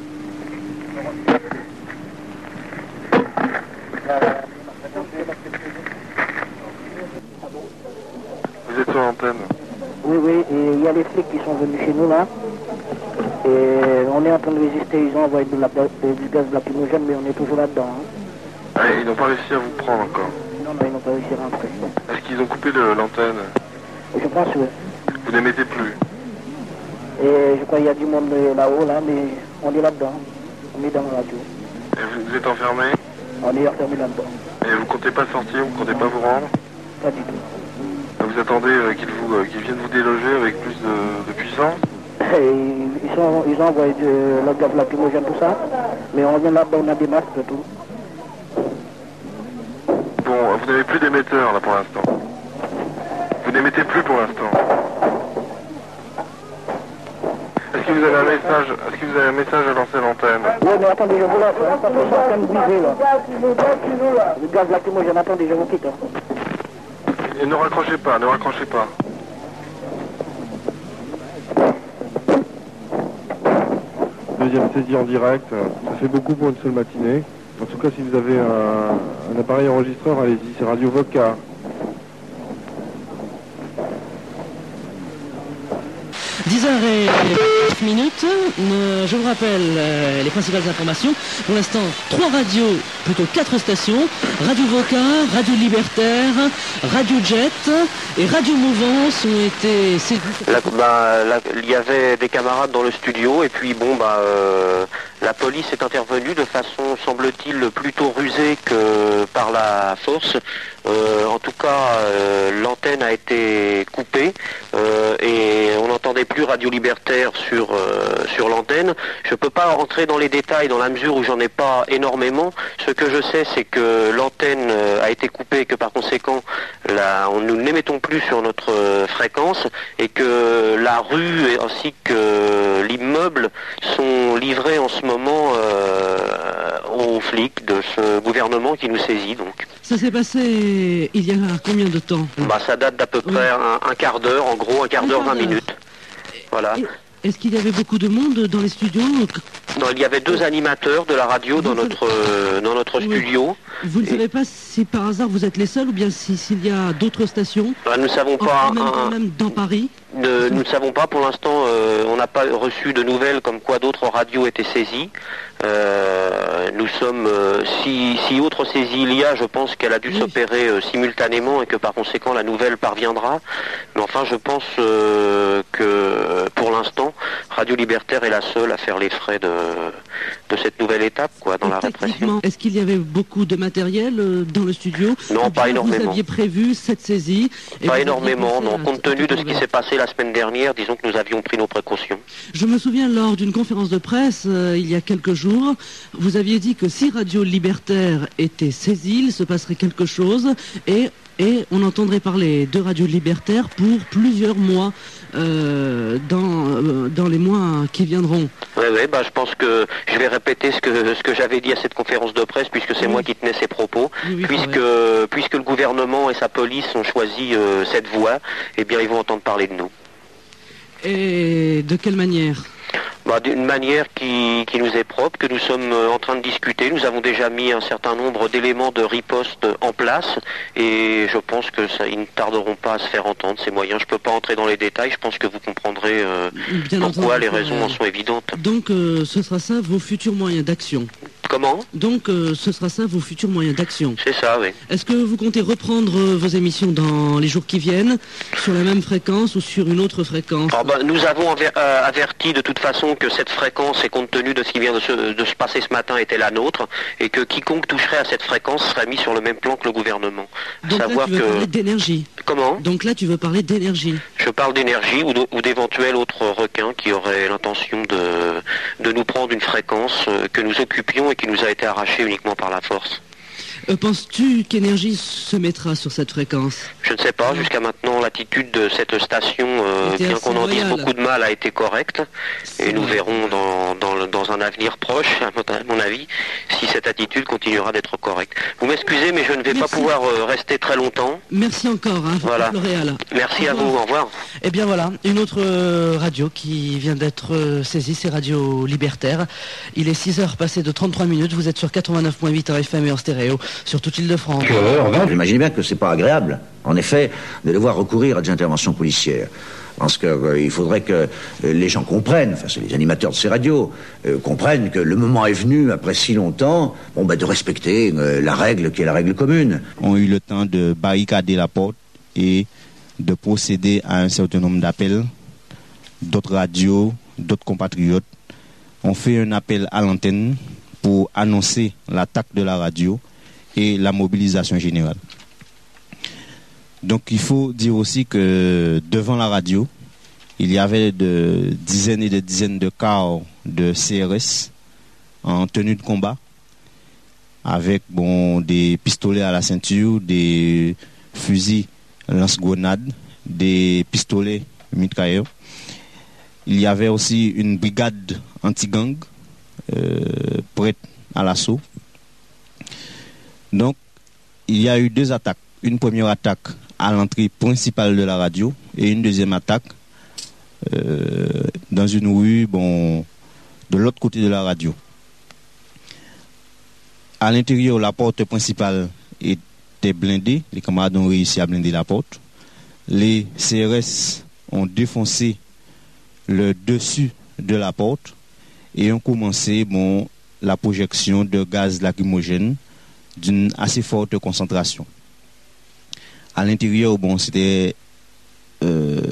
Vous êtes sur l'antenne? Oui, oui, et il y a les flics qui sont venus chez nous là. Et on est en train de résister, ils ont envoyé de la, de, du gaz lacrymogène, mais on est toujours là-dedans. Hein. Ah, ils n'ont pas réussi à vous prendre encore? Non, non, ils n'ont pas réussi à rentrer. Est-ce qu'ils ont coupé le- l'antenne? Je pense, oui. Vous n'émettez plus? Et je crois qu'il y a du monde là-haut, là, mais on est là-dedans. On est dans la radio. Et vous, vous êtes enfermé? On est enfermé là-dedans. Et vous comptez pas sortir? Vous comptez pas vous rendre? Pas du tout. Vous attendez euh, qu'ils vous, euh, qu'ils viennent vous déloger avec plus de, de puissance? Et ils, sont, ils ont envoyé de, le gaz lacrymogène, tout ça. Mais on vient là-bas, on a des masques et tout. Bon, vous n'avez plus d'émetteur là pour l'instant. Vous n'émettez plus pour l'instant. Est-ce que vous avez un message? Est-ce que vous avez un message à lancer à l'antenne? Oui, mais attendez, je vous laisse, hein, parce que je suis en train de briser, là. Le gaz lacrymogène, attendez, je vous quitte. Hein. Et ne raccrochez pas, ne raccrochez pas. Deuxième saisie en direct, ça fait beaucoup pour une seule matinée. En tout cas, si vous avez un, un appareil enregistreur, allez-y, c'est Radio Voca. dix heures et minutes, euh, je vous rappelle euh, les principales informations. Pour l'instant, trois radios, plutôt quatre stations, Radio Voca, Radio Libertaire, Radio Jet et Radio Mouvance ont été saisies. Là, bah, là, il y avait des camarades dans le studio et puis bon bah euh, la police est intervenue de façon semble-t-il plutôt rusée que par la force. Euh, en tout cas, euh, l'antenne a été coupée euh, et on n'entendait plus Radio Libertaire sur euh, sur l'antenne. Je peux pas rentrer dans les détails dans la mesure où j'en ai pas énormément. Ce que je sais, c'est que l'antenne euh, a été coupée et que par conséquent, là, on, nous n'émettons plus sur notre euh, fréquence et que la rue ainsi que l'immeuble sont livrés en ce moment euh, aux flics de ce gouvernement qui nous saisit donc. Ça s'est passé il y a combien de temps? Bah, ça date d'à peu près un, un quart d'heure, en gros, un quart d'heure, vingt minutes. Voilà. Et, est-ce qu'il y avait beaucoup de monde dans les studios? Non, il y avait deux animateurs de la radio dans notre, euh, dans notre Oui. studio. Vous ne Et- savez pas si par hasard vous êtes les seuls ou bien si- s'il y a d'autres stations Bah, nous ne savons en- pas. en même, un- temps même dans Paris? Ne- nous ne savons pas pour l'instant, euh, on n'a pas reçu de nouvelles comme quoi d'autres radios étaient saisies. Euh, nous sommes, euh, si, si autre saisie il y a, je pense qu'elle a dû s'opérer euh, simultanément et que par conséquent la nouvelle parviendra. Mais enfin, je pense euh, que pour l'instant, Radio Libertaire est la seule à faire les frais de, de cette nouvelle étape, quoi, dans la répression. Techniquement, est-ce qu'il y avait beaucoup de matériel euh, dans le studio? Non, Ou pas bien énormément. Vous aviez prévu cette saisie et Pas vous énormément, aviez pensé non. à- Compte tenu de ce qui s'est passé la semaine dernière, disons que nous avions pris nos précautions. Je me souviens lors d'une conférence de presse euh, il y a quelques jours, vous aviez dit que si Radio Libertaire était saisie, il se passerait quelque chose et, et on entendrait parler de Radio Libertaire pour plusieurs mois euh, dans, euh, dans les mois qui viendront. Oui, oui, bah, je pense que je vais répéter ce que, ce que j'avais dit à cette conférence de presse, puisque c'est moi qui tenais ces propos. Oui, oui, puisque, puisque le gouvernement et sa police ont choisi euh, cette voie, eh bien, ils vont entendre parler de nous. Et de quelle manière? Bah, d'une manière qui, qui nous est propre, que nous sommes euh, en train de discuter. Nous avons déjà mis un certain nombre d'éléments de riposte en place et je pense que ça, ils ne tarderont pas à se faire entendre, ces moyens. Je ne peux pas entrer dans les détails, je pense que vous comprendrez euh, Bien pourquoi entendu, les raisons euh, en sont évidentes. Donc euh, ce sera ça vos futurs moyens d'action? Comment? Donc, euh, ce sera ça vos futurs moyens d'action. C'est ça, oui. Est-ce que vous comptez reprendre euh, vos émissions dans les jours qui viennent, sur la même fréquence ou sur une autre fréquence? Alors, ben, nous avons aver, euh, averti de toute façon que cette fréquence, et compte tenu de ce qui vient de se, de se passer ce matin, était la nôtre, et que quiconque toucherait à cette fréquence serait mis sur le même plan que le gouvernement. Donc Savoir là, tu veux que... parler d'énergie. Comment? Donc là, tu veux parler d'énergie. Je parle d'énergie ou, ou d'éventuels autres requins qui auraient l'intention de, de nous prendre une fréquence euh, que nous occupions et qui nous a été arrachée uniquement par la force. Euh, penses-tu qu'Énergie se mettra sur cette fréquence? Je ne sais pas, jusqu'à maintenant l'attitude de cette station, euh, bien qu'on en dise beaucoup de mal, a été correcte, et nous verrons dans, dans, le, dans un avenir proche, à mon avis, si cette attitude continuera d'être correcte. Vous m'excusez, mais je ne vais Merci. pas pouvoir euh, rester très longtemps. Merci encore, hein, Voilà. L'Oréal. Merci à vous, au revoir. Eh bien voilà, une autre euh, radio qui vient d'être euh, saisie, c'est Radio Libertaire. Il est six heures passées de trente-trois minutes, vous êtes sur quatre-vingt-neuf point huit en F M et en stéréo, sur toute l'île de France. J'imagine bien que c'est pas agréable, en effet, de devoir recourir à des interventions policières. Parce qu'il euh, faudrait que euh, les gens comprennent, enfin c'est les animateurs de ces radios, euh, comprennent que le moment est venu, après si longtemps, bon, bah, de respecter euh, la règle qui est la règle commune. On a eu le temps de barricader la porte et de procéder à un certain nombre d'appels d'autres radios, d'autres compatriotes. On fait un appel à l'antenne pour annoncer l'attaque de la radio et la mobilisation générale. Donc il faut dire aussi que devant la radio, il y avait de dizaines et de dizaines de cars de C R S en tenue de combat, avec bon, des pistolets à la ceinture, des fusils lance-grenades, des pistolets mitrailleurs. Il y avait aussi une brigade anti-gang euh, prête à l'assaut. Donc, il y a eu deux attaques. Une première attaque à l'entrée principale de la radio et une deuxième attaque euh, dans une rue, bon, de l'autre côté de la radio. À l'intérieur, la porte principale était blindée. Les camarades ont réussi à blinder la porte. Les C R S ont défoncé le dessus de la porte et ont commencé, bon, la projection de gaz lacrymogène d'une assez forte concentration. À l'intérieur, bon, c'était euh,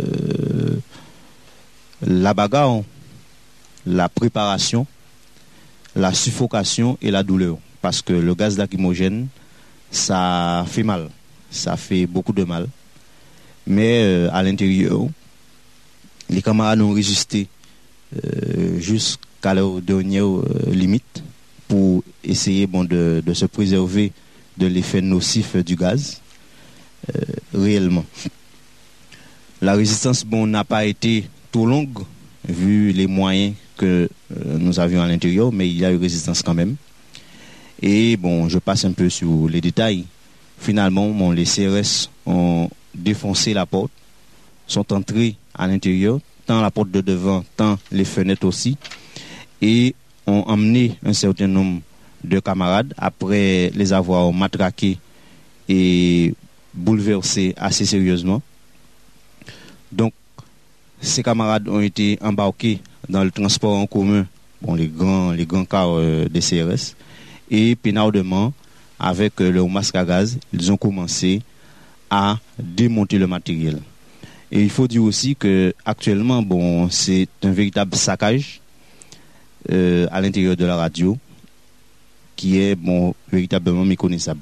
la bagarre, la préparation, la suffocation et la douleur. Parce que le gaz lacrymogène, ça fait mal. Ça fait beaucoup de mal. Mais euh, à l'intérieur, les camarades ont résisté euh, jusqu'à leur dernière euh, limite pour essayer, bon, de, de se préserver de l'effet nocif du gaz. Euh, réellement. La résistance, bon, n'a pas été trop longue vu les moyens que euh, nous avions à l'intérieur, mais il y a eu résistance quand même. Et bon, je passe un peu sur les détails. Finalement, bon, les C R S ont défoncé la porte, sont entrés à l'intérieur, tant la porte de devant, tant les fenêtres aussi, et ont emmené un certain nombre de camarades après les avoir matraqués et bouleversés assez sérieusement. Donc, ces camarades ont été embarqués dans le transport en commun, bon, les grands, les grands cars euh, des C R S, et pénardement, avec euh, leur masque à gaz, ils ont commencé à démonter le matériel. Et il faut dire aussi que actuellement, bon, c'est un véritable saccage euh, à l'intérieur de la radio, qui est, bon, véritablement méconnaissable.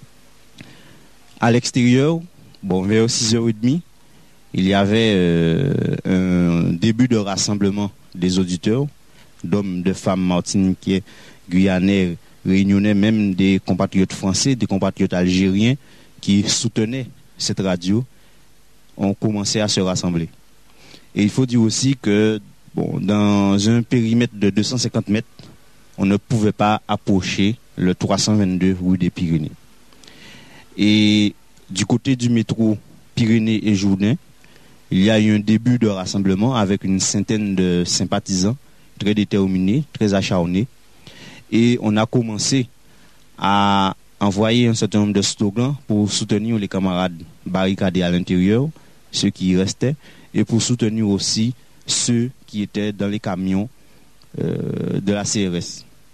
À l'extérieur, bon, vers six heures trente, il y avait euh, un début de rassemblement des auditeurs, d'hommes, de femmes martiniquais, guyanais, réunionnais, même des compatriotes français, des compatriotes algériens qui soutenaient cette radio, ont commencé à se rassembler. Et il faut dire aussi que, bon, dans un périmètre de deux cent cinquante mètres, on ne pouvait pas approcher le trois cent vingt-deux rue des Pyrénées. Et du côté du métro Pyrénées et Jourdain, il y a eu un début de rassemblement avec une centaine de sympathisants très déterminés, très acharnés. Et on a commencé à envoyer un certain nombre de slogans pour soutenir les camarades barricadés à l'intérieur, ceux qui y restaient, et pour soutenir aussi ceux qui étaient dans les camions euh, de la C R S.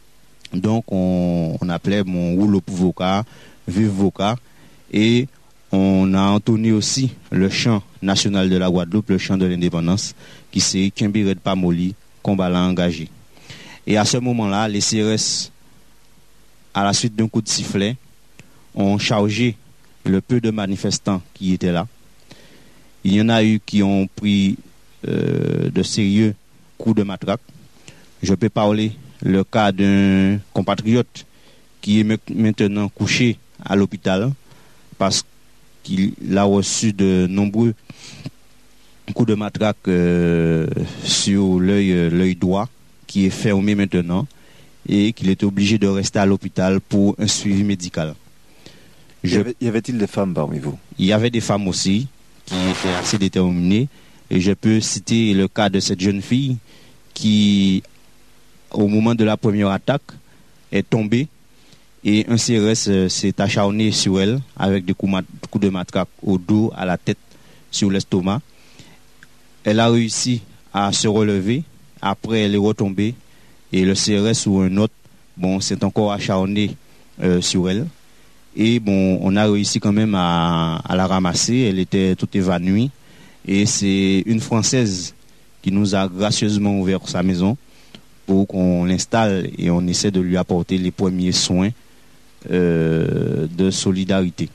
Donc on, on appelait mon rouleau pour vocat, vive vocat, et on a entonné aussi le chant national de la Guadeloupe, le chant de l'indépendance, qui c'est Kimbired Pamoli, combat engagé. Et à ce moment-là, les C R S, à la suite d'un coup de sifflet, ont chargé le peu de manifestants qui étaient là. Il y en a eu qui ont pris euh, de sérieux coups de matraque. Je peux parler le cas d'un compatriote qui est maintenant couché à l'hôpital parce qu'il a reçu de nombreux coups de matraque euh, sur l'œil, l'œil droit qui est fermé maintenant et qu'il est obligé de rester à l'hôpital pour un suivi médical. Je... Y, avait, y avait-il des femmes parmi vous? Il y avait des femmes aussi qui étaient assez déterminées et je peux citer le cas de cette jeune fille qui, au moment de la première attaque, est tombée et un C R S euh, s'est acharné sur elle avec des coups, mat- coups de matraque au dos, à la tête, sur l'estomac. Elle a réussi à se relever. Après, elle est retombée et le C R S ou un autre, bon, s'est encore acharné euh, sur elle. Et bon, on a réussi quand même à, à la ramasser. Elle était toute évanouie. Et c'est une Française qui nous a gracieusement ouvert sa maison pour qu'on l'installe et on essaie de lui apporter les premiers soins euh, de solidarité.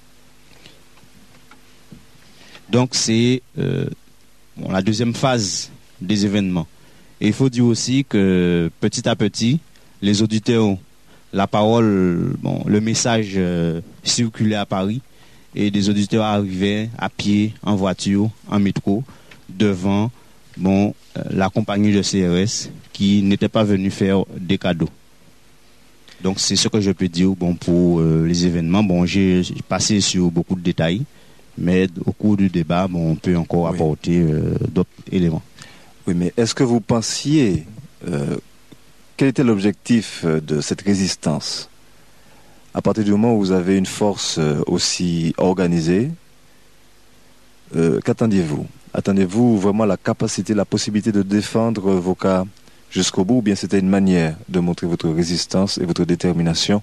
Donc c'est euh, bon, la deuxième phase des événements. Et il faut dire aussi que petit à petit, les auditeurs ont la parole, bon, le message euh, circulait à Paris et des auditeurs arrivaient à pied, en voiture, en métro, devant bon, euh, la compagnie de C R S qui n'était pas venue faire des cadeaux. Donc c'est ce que je peux dire bon, pour euh, les événements. Bon, j'ai passé sur beaucoup de détails, mais au cours du débat, bon, on peut encore oui. apporter euh, d'autres éléments. Oui, mais est-ce que vous pensiez... Euh, quel était l'objectif de cette résistance? À partir du moment où vous avez une force aussi organisée, euh, qu'attendiez-vous? Attendez-vous vraiment la capacité, la possibilité de défendre vos cas jusqu'au bout, ou bien c'était une manière de montrer votre résistance et votre détermination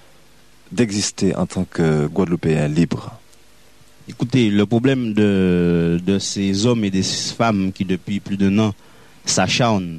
d'exister en tant que Guadeloupéen libre? Écoutez, le problème de, de ces hommes et des femmes qui depuis plus d'un an s'acharnent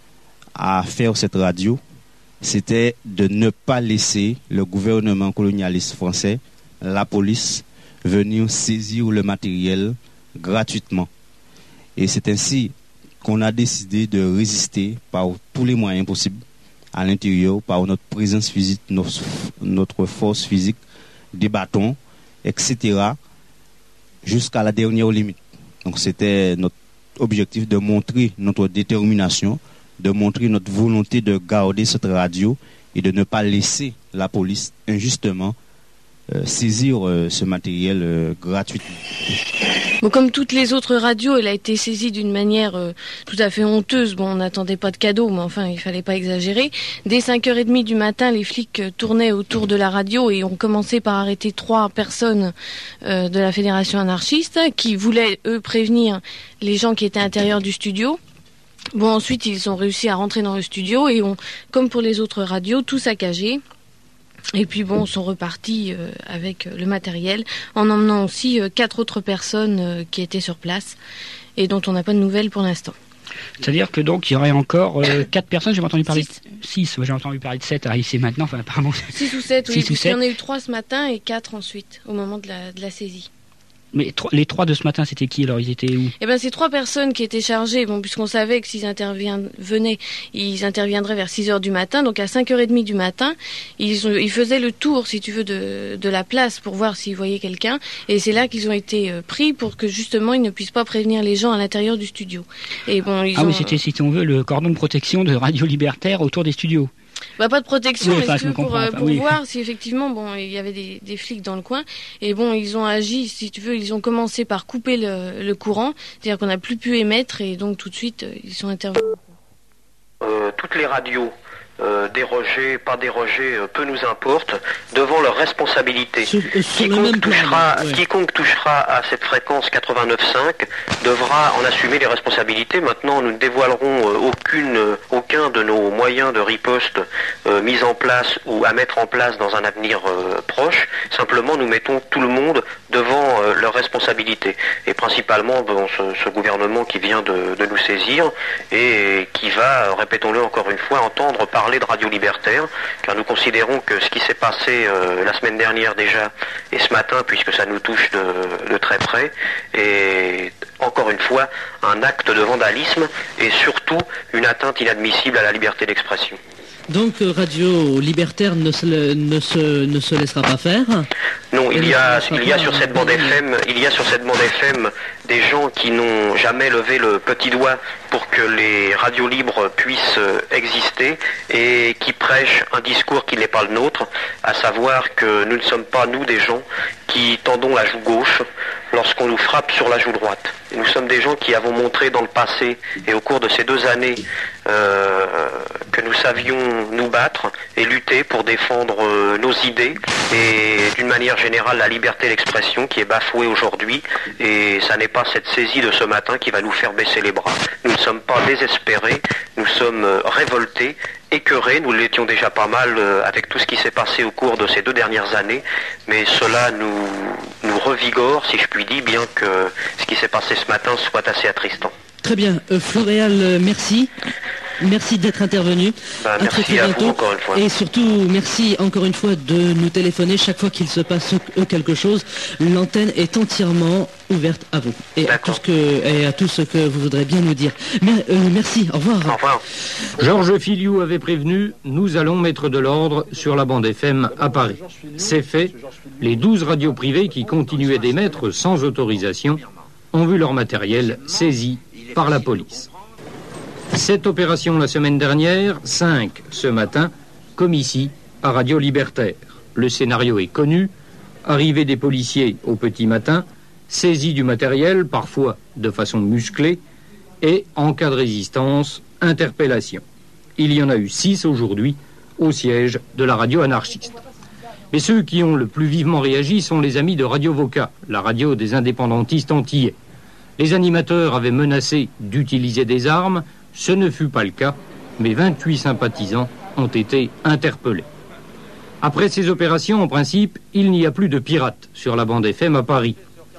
à faire cette radio, c'était de ne pas laisser le gouvernement colonialiste français, la police, venir saisir le matériel gratuitement. Et c'est ainsi qu'on a décidé de résister par tous les moyens possibles à l'intérieur, par notre présence physique, notre, notre force physique, des bâtons, et cetera, jusqu'à la dernière limite. Donc c'était notre objectif de montrer notre détermination, de montrer notre volonté de garder cette radio et de ne pas laisser la police injustement euh, saisir euh, ce matériel euh, gratuitement. Bon, comme toutes les autres radios, elle a été saisie d'une manière euh, tout à fait honteuse. Bon, on n'attendait pas de cadeau, mais enfin, il fallait pas exagérer. Dès cinq heures trente du matin, les flics euh, tournaient autour de la radio et ont commencé par arrêter trois personnes euh, de la Fédération anarchiste qui voulaient, eux, prévenir les gens qui étaient à l'intérieur du studio. Bon, ensuite, ils ont réussi à rentrer dans le studio et ont, comme pour les autres radios, tout saccagé. Et puis bon, sont repartis euh, avec le matériel, en emmenant aussi euh, quatre autres personnes euh, qui étaient sur place et dont on n'a pas de nouvelles pour l'instant. C'est-à-dire que donc il y aurait encore euh, quatre personnes, j'ai entendu parler de six, ouais, j'ai entendu parler de sept, ici maintenant, enfin apparemment. Six ou sept, oui, six ou sept. Il y en a eu trois ce matin et quatre ensuite, au moment de la, de la saisie. Mais les trois de ce matin, c'était qui alors? Ils étaient où? Eh ben, c'est trois personnes qui étaient chargées. Bon, puisqu'on savait que s'ils intervenaient, ils interviendraient vers six heures du matin. Donc, à cinq heures trente du matin, ils, ont, ils faisaient le tour, si tu veux, de, de la place pour voir s'ils voyaient quelqu'un. Et c'est là qu'ils ont été pris pour que, justement, ils ne puissent pas prévenir les gens à l'intérieur du studio. Et bon, ils ah ont... oui, c'était, si on veut, le cordon de protection de Radio Libertaire autour des studios. Bah, pas de protection, oui, mais enfin, pour, euh, pour oui. voir si effectivement, bon, il y avait des, des flics dans le coin. Et bon, ils ont agi, si tu veux, ils ont commencé par couper le, le courant. C'est-à-dire qu'on n'a plus pu émettre et donc tout de suite, ils sont intervenus. Euh, toutes les radios, euh, dérogées, pas dérogées, euh, peu nous importe, devant leur responsabilité. Sur, sur quiconque, touchera, plan, ouais. quiconque touchera à cette fréquence quatre-vingt-neuf virgule cinq devra en assumer les responsabilités. Maintenant, nous ne dévoilerons euh, aucune, euh, aucun aucun de nos moyens de riposte euh, mis en place ou à mettre en place dans un avenir euh, proche. Simplement, nous mettons tout le monde devant euh, leurs responsabilités. Et principalement, bon, ce, ce gouvernement qui vient de, de nous saisir et qui va, répétons-le encore une fois, entendre parler de radio libertaire, car nous considérons que ce qui s'est passé euh, la semaine dernière déjà et ce matin, puisque ça nous touche de, de très près, est encore une fois un acte de vandalisme et surtout une atteinte inadmissible à la liberté d'expression. Donc Radio Libertaire ne se, ne se, ne se laissera pas faire. Non, il y a, il y a sur cette bande F M, il y a sur cette bande F M des gens qui n'ont jamais levé le petit doigt pour que les radios libres puissent exister et qui prêchent un discours qui n'est pas le nôtre, à savoir que nous ne sommes pas, nous, des gens qui tendons la joue gauche lorsqu'on nous frappe sur la joue droite. Et nous sommes des gens qui avons montré dans le passé et au cours de ces deux années euh, que nous savions nous battre et lutter pour défendre euh, nos idées et d'une manière générale la liberté d'expression qui est bafouée aujourd'hui, et ça n'est pas cette saisie de ce matin qui va nous faire baisser les bras. Nous ne sommes pas désespérés, nous sommes euh, révoltés, écœurés, nous l'étions déjà pas mal euh, avec tout ce qui s'est passé au cours de ces deux dernières années, mais cela nous, nous revigore, si je puis dire, bien que ce qui s'est passé ce matin soit assez attristant. Très bien. Euh, Floréal, euh, merci. Merci d'être intervenu. Bah, à très, très à bientôt. vous, encore une fois. Et surtout, merci encore une fois de nous téléphoner chaque fois qu'il se passe quelque chose. L'antenne est entièrement ouverte à vous et à tout ce que et à tout ce que vous voudrez bien nous dire. Mais, euh, merci. Au revoir. Au revoir. Georges Filiou avait prévenu, nous allons mettre de l'ordre sur la bande F M à Paris. C'est fait. Les douze radios privées qui continuaient d'émettre sans autorisation ont vu leur matériel saisi par la police. Cette opération la semaine dernière, cinq ce matin, comme ici, à Radio Libertaire. Le scénario est connu, arrivée des policiers au petit matin, saisie du matériel, parfois de façon musclée, et, en cas de résistance, interpellation. Il y en a eu six aujourd'hui, au siège de la radio anarchiste. Mais ceux qui ont le plus vivement réagi sont les amis de Radio Voca, la radio des indépendantistes antillais. Les animateurs avaient menacé d'utiliser des armes. Ce ne fut pas le cas, mais vingt-huit sympathisants ont été interpellés. Après ces opérations, en principe, il n'y a plus de pirates sur la bande F M à Paris.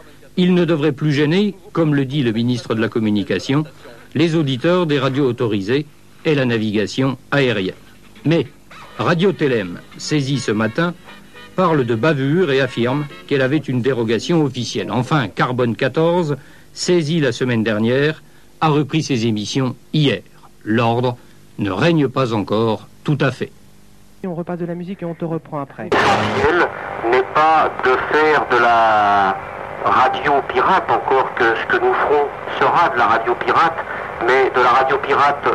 Il ne devrait plus gêner, comme le dit le ministre de la Communication, les auditeurs des radios autorisées et la navigation aérienne. Mais Radio Télém, saisie ce matin, parle de bavure et affirme qu'elle avait une dérogation officielle. Enfin, Carbone quatorze, saisie la semaine dernière, a repris ses émissions hier. L'ordre ne règne pas encore tout à fait. On repasse de la musique et on te reprend après. L'essentiel n'est pas de faire de la radio pirate, encore que ce que nous ferons sera de la radio pirate, mais de la radio pirate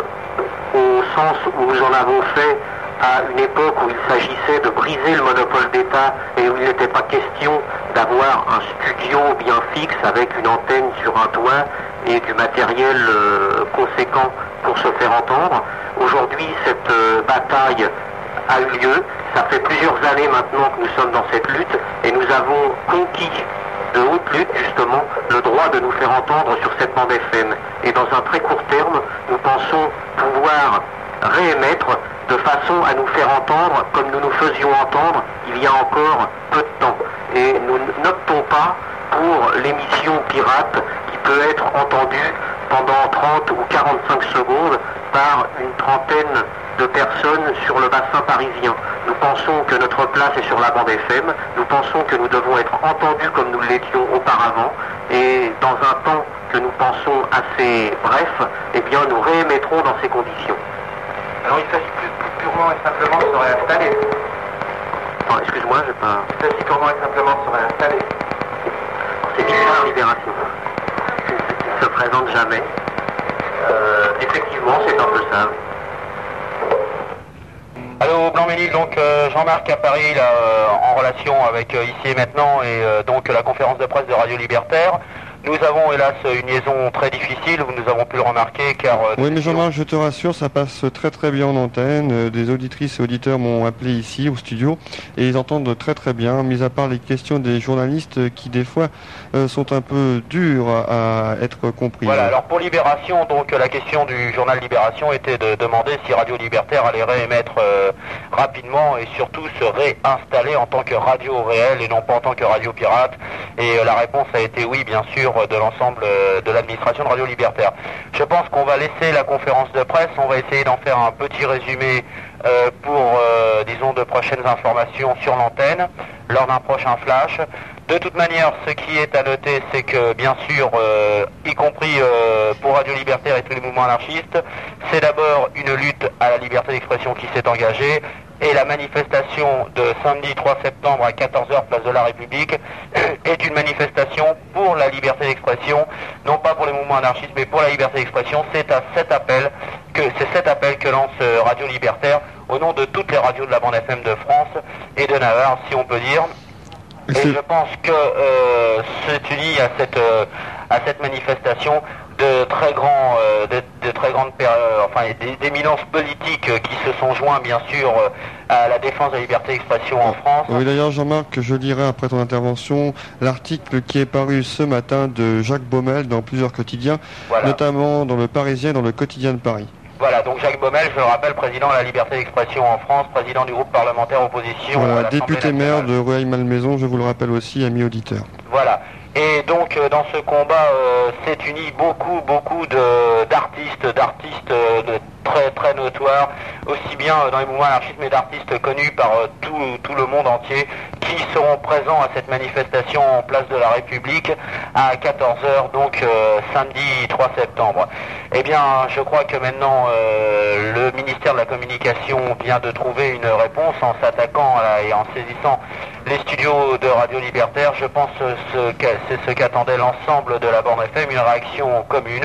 au sens où nous en avons fait à une époque où il s'agissait de briser le monopole d'État et où il n'était pas question d'avoir un studio bien fixe avec une antenne sur un toit et du matériel euh, conséquent pour se faire entendre. Aujourd'hui, cette euh, bataille a eu lieu. Ça fait plusieurs années maintenant que nous sommes dans cette lutte et nous avons conquis de haute lutte, justement, le droit de nous faire entendre sur cette bande F M. Et dans un très court terme, nous pensons pouvoir réémettre de façon à nous faire entendre comme nous nous faisions entendre il y a encore peu de temps. Et nous n'optons pas pour l'émission pirate qui peut être entendue pendant trente ou quarante-cinq secondes par une trentaine de personnes sur le bassin parisien. Nous pensons que notre place est sur la bande F M, nous pensons que nous devons être entendus comme nous l'étions auparavant, et dans un temps que nous pensons assez bref, eh bien nous réémettrons dans ces conditions. Alors il s'agit plus, plus purement et simplement de se réinstaller. Enfin, excuse-moi, je pas... Il s'agit purement et simplement de se réinstaller. C'est Victoire Libération. Qui ne se présente jamais. Euh, effectivement, c'est un peu ça. Allô, Blanc-Ménil, donc euh, Jean-Marc à Paris, là, euh, en relation avec euh, Ici et Maintenant et euh, donc la conférence de presse de Radio Libertaire. Nous avons hélas une liaison très difficile, nous avons pu le remarquer car... Euh, oui mais Jean-Marc, je te rassure, ça passe très très bien en antenne. Euh, des auditrices et auditeurs m'ont appelé ici au studio et ils entendent très très bien, mis à part les questions des journalistes qui des fois euh, sont un peu dures à, à être comprises. Voilà, alors pour Libération, donc la question du journal Libération était de demander si Radio Libertaire allait réémettre euh, rapidement et surtout se réinstaller en tant que radio réelle et non pas en tant que radio pirate. Et euh, la réponse a été oui, bien sûr, de l'ensemble euh, de l'administration de Radio Libertaire. Je pense qu'on va laisser la conférence de presse, on va essayer d'en faire un petit résumé euh, pour, euh, disons, de prochaines informations sur l'antenne lors d'un prochain flash. De toute manière, ce qui est à noter, c'est que, bien sûr, euh, y compris euh, pour Radio Libertaire et tous les mouvements anarchistes, c'est d'abord une lutte à la liberté d'expression qui s'est engagée, et la manifestation de samedi trois septembre à quatorze heures, place de la République, est une manifestation pour la liberté d'expression, non pas pour les mouvements anarchistes, mais pour la liberté d'expression. C'est à cet appel que, c'est cet appel que lance euh, Radio Libertaire, au nom de toutes les radios de la bande F M de France et de Navarre, si on peut dire. Et je pense que euh, c'est uni à cette euh, à cette manifestation de très grands euh, de, de très grandes euh, enfin des d'éminences politiques euh, qui se sont joints bien sûr euh, à la défense de la liberté d'expression en France. Oui, d'ailleurs Jean-Marc, je lirai après ton intervention l'article qui est paru ce matin de Jacques Baumel dans plusieurs quotidiens, voilà. Notamment dans le Parisien et dans le Quotidien de Paris. Voilà, donc Jacques Baumel, je le rappelle, président de la liberté d'expression en France, président du groupe parlementaire opposition. Voilà, député maire de Rueil-Malmaison, je vous le rappelle aussi, ami auditeur. Voilà. Et donc euh, dans ce combat euh, s'est uni beaucoup, beaucoup de, d'artistes, d'artistes euh, de très très notoires, aussi bien euh, dans les mouvements anarchistes, mais d'artistes connus par euh, tout, tout le monde entier, qui seront présents à cette manifestation en place de la République à quatorze heures, donc euh, samedi trois septembre. Eh bien, je crois que maintenant euh, le ministère de la Communication vient de trouver une réponse en s'attaquant à, et en saisissant les studios de Radio Libertaire. Je pense que c'est ce qu'attendait l'ensemble de la bande F M, une réaction commune.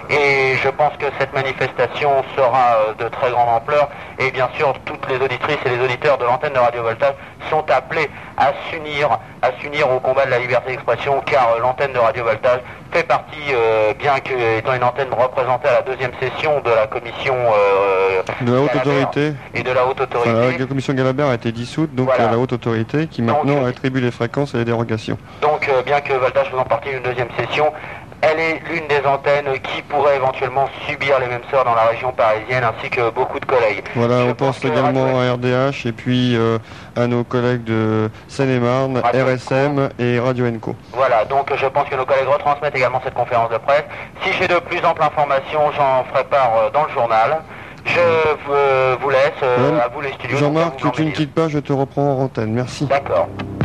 Et je pense que cette manifestation sera de très grande ampleur. Et bien sûr, toutes les auditrices et les auditeurs de l'antenne de Radio Voltage sont appelés à s'unir, à s'unir au combat de la liberté d'expression, car l'antenne de Radio Voltage fait partie, euh, bien qu'étant une antenne représentée à la deuxième session de la commission euh, de la haute autorité et de la haute autorité. Enfin, la commission Galabert a été dissoute, donc voilà. La haute autorité qui maintenant donc, attribue les fréquences et les dérogations. Donc, euh, bien que Voltage faisant partie d'une deuxième session, elle est l'une des antennes qui pourrait éventuellement subir les mêmes sorts dans la région parisienne, ainsi que beaucoup de collègues. Voilà, Je on pense, pense également Radio... à R D H et puis euh, à nos collègues de Seine-et-Marne, R S M et Radio Enco. Voilà, donc je pense que nos collègues retransmettent également cette conférence de presse. Si j'ai de plus amples informations, j'en ferai part euh, dans le journal. Je vous, euh, vous laisse, euh, à vous les studios. Jean-Marc, tu, tu ne quittes pas, je te reprends en antenne. Merci. D'accord.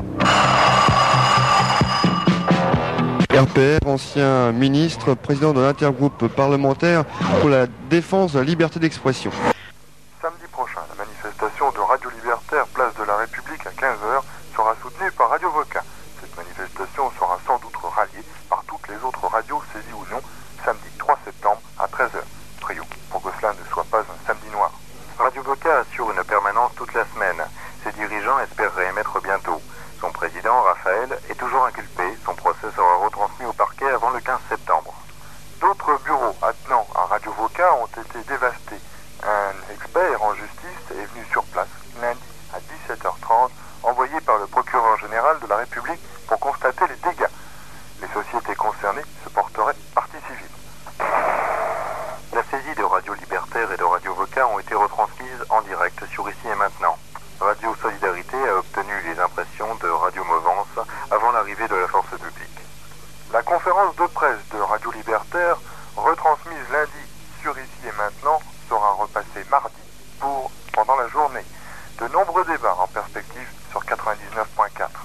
R P R, ancien ministre, président de l'intergroupe parlementaire pour la défense de la liberté d'expression. Samedi prochain, la manifestation de Radio Libertaire, place de la République à quinze heures, sera soutenue par Radio Voca. Cette manifestation sera sans doute ralliée par toutes les autres radios saisies ou non, samedi trois septembre à treize heures. Prions pour que cela ne soit pas un samedi noir. Radio Voca assure une permanence toute la semaine. Ses dirigeants espèrent réémettre bientôt. Son président, Raphaël, est toujours inculpé. Son procès sera retransmis au parquet avant le quinze septembre. D'autres bureaux attenant à Radio Voca ont été dévastés. Un expert en justice est venu sur place lundi à dix-sept heures trente, envoyé par le procureur général de la République pour constater les dégâts. Les sociétés concernées se porteraient partie civile. La saisie de Radio Libertaire et de Radio Voca ont été retransmises en direct sur Ici et Maintenant. Radio Solidarité a obtenu les impressions de Radio Mouvance avant l'arrivée de la force publique. La conférence de presse de Radio Libertaire, retransmise lundi sur Ici et Maintenant, sera repassée mardi pour, pendant la journée, de nombreux débats en perspective sur quatre-vingt-dix-neuf point quatre.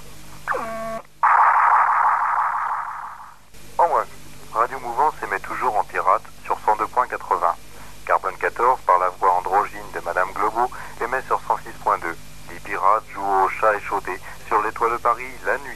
En bref, Radio Mouvance émet toujours en pirate sur cent deux point quatre-vingts. Carbone quatorze, par la voix androgyne de Madame Globo, émet sur cent six point deux. Les pirates jouent au chat échaudé sur les toits de Paris la nuit.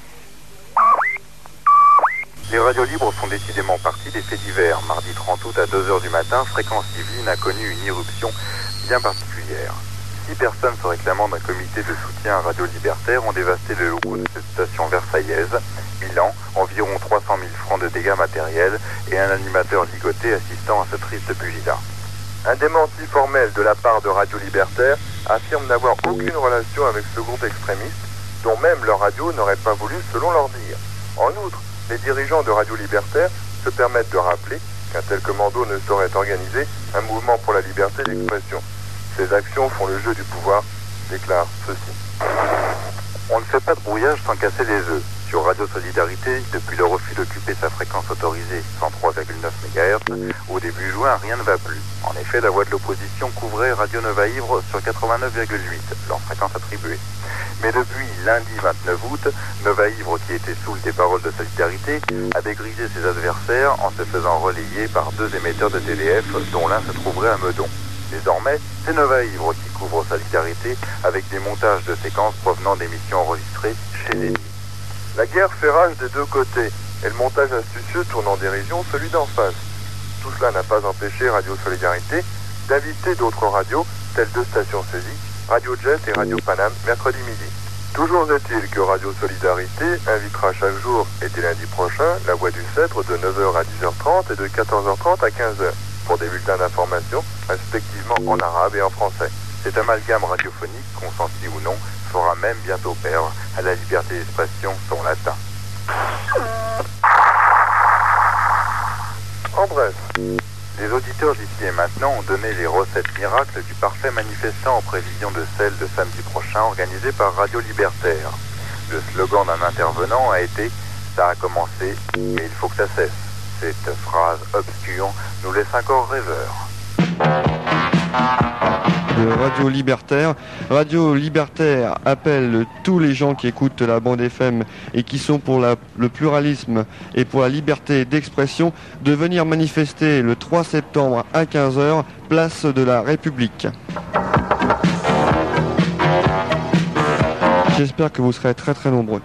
Les radios libres sont décidément parties des faits divers. Mardi trente août à deux heures du matin, Fréquence Yvelines a connu une irruption bien particulière. Six personnes se réclamant d'un comité de soutien à Radio Libertaire ont dévasté le locaux de cette station versaillaise. Milan environ trois cent mille francs de dégâts matériels et un animateur ligoté assistant à ce triste pugilat. Un démenti formel de la part de Radio Libertaire affirme n'avoir aucune relation avec ce groupe extrémiste, dont même leur radio n'aurait pas voulu selon leur dire. En outre, les dirigeants de Radio Libertaire se permettent de rappeler qu'un tel commando ne saurait organiser un mouvement pour la liberté d'expression. Ces actions font le jeu du pouvoir, déclare ceci. On ne fait pas de brouillage sans casser les œufs. Sur Radio Solidarité, depuis le refus d'occuper sa fréquence autorisée cent trois virgule neuf mégahertz, au début juin, rien ne va plus. En effet, la voix de l'opposition couvrait Radio Nova Ivre sur quatre-vingt-neuf virgule huit, leur fréquence attribuée. Mais depuis lundi vingt-neuf août, Nova Ivre, qui était saoul des paroles de Solidarité, a dégrisé ses adversaires en se faisant relayer par deux émetteurs de T D F, dont l'un se trouverait à Meudon. Désormais, c'est Nova Ivre qui couvre Solidarité avec des montages de séquences provenant d'émissions enregistrées chez les. La guerre fait rage des deux côtés, et le montage astucieux tourne en dérision celui d'en face. Tout cela n'a pas empêché Radio Solidarité d'inviter d'autres radios, telles deux stations saisies, Radio Jet et Radio Paname, mercredi midi. Toujours est-il que Radio Solidarité invitera chaque jour, et dès lundi prochain, la Voix du Cèdre de neuf heures à dix heures trente et de quatorze heures trente à quinze heures, pour des bulletins d'information, respectivement en arabe et en français. Cet amalgame radiophonique, consenti ou non, fera même bientôt perdre à la liberté d'expression son latin. En bref, les auditeurs d'ici et maintenant ont donné les recettes miracles du parfait manifestant en prévision de celle de samedi prochain organisée par Radio Libertaire. Le slogan d'un intervenant a été « Ça a commencé, mais il faut que ça cesse ». Cette phrase obscure nous laisse encore rêveurs. De Radio Libertaire. Radio Libertaire appelle tous les gens qui écoutent la bande F M et qui sont pour la, le pluralisme et pour la liberté d'expression de venir manifester le trois septembre à quinze heures, place de la République. J'espère que vous serez très très nombreux.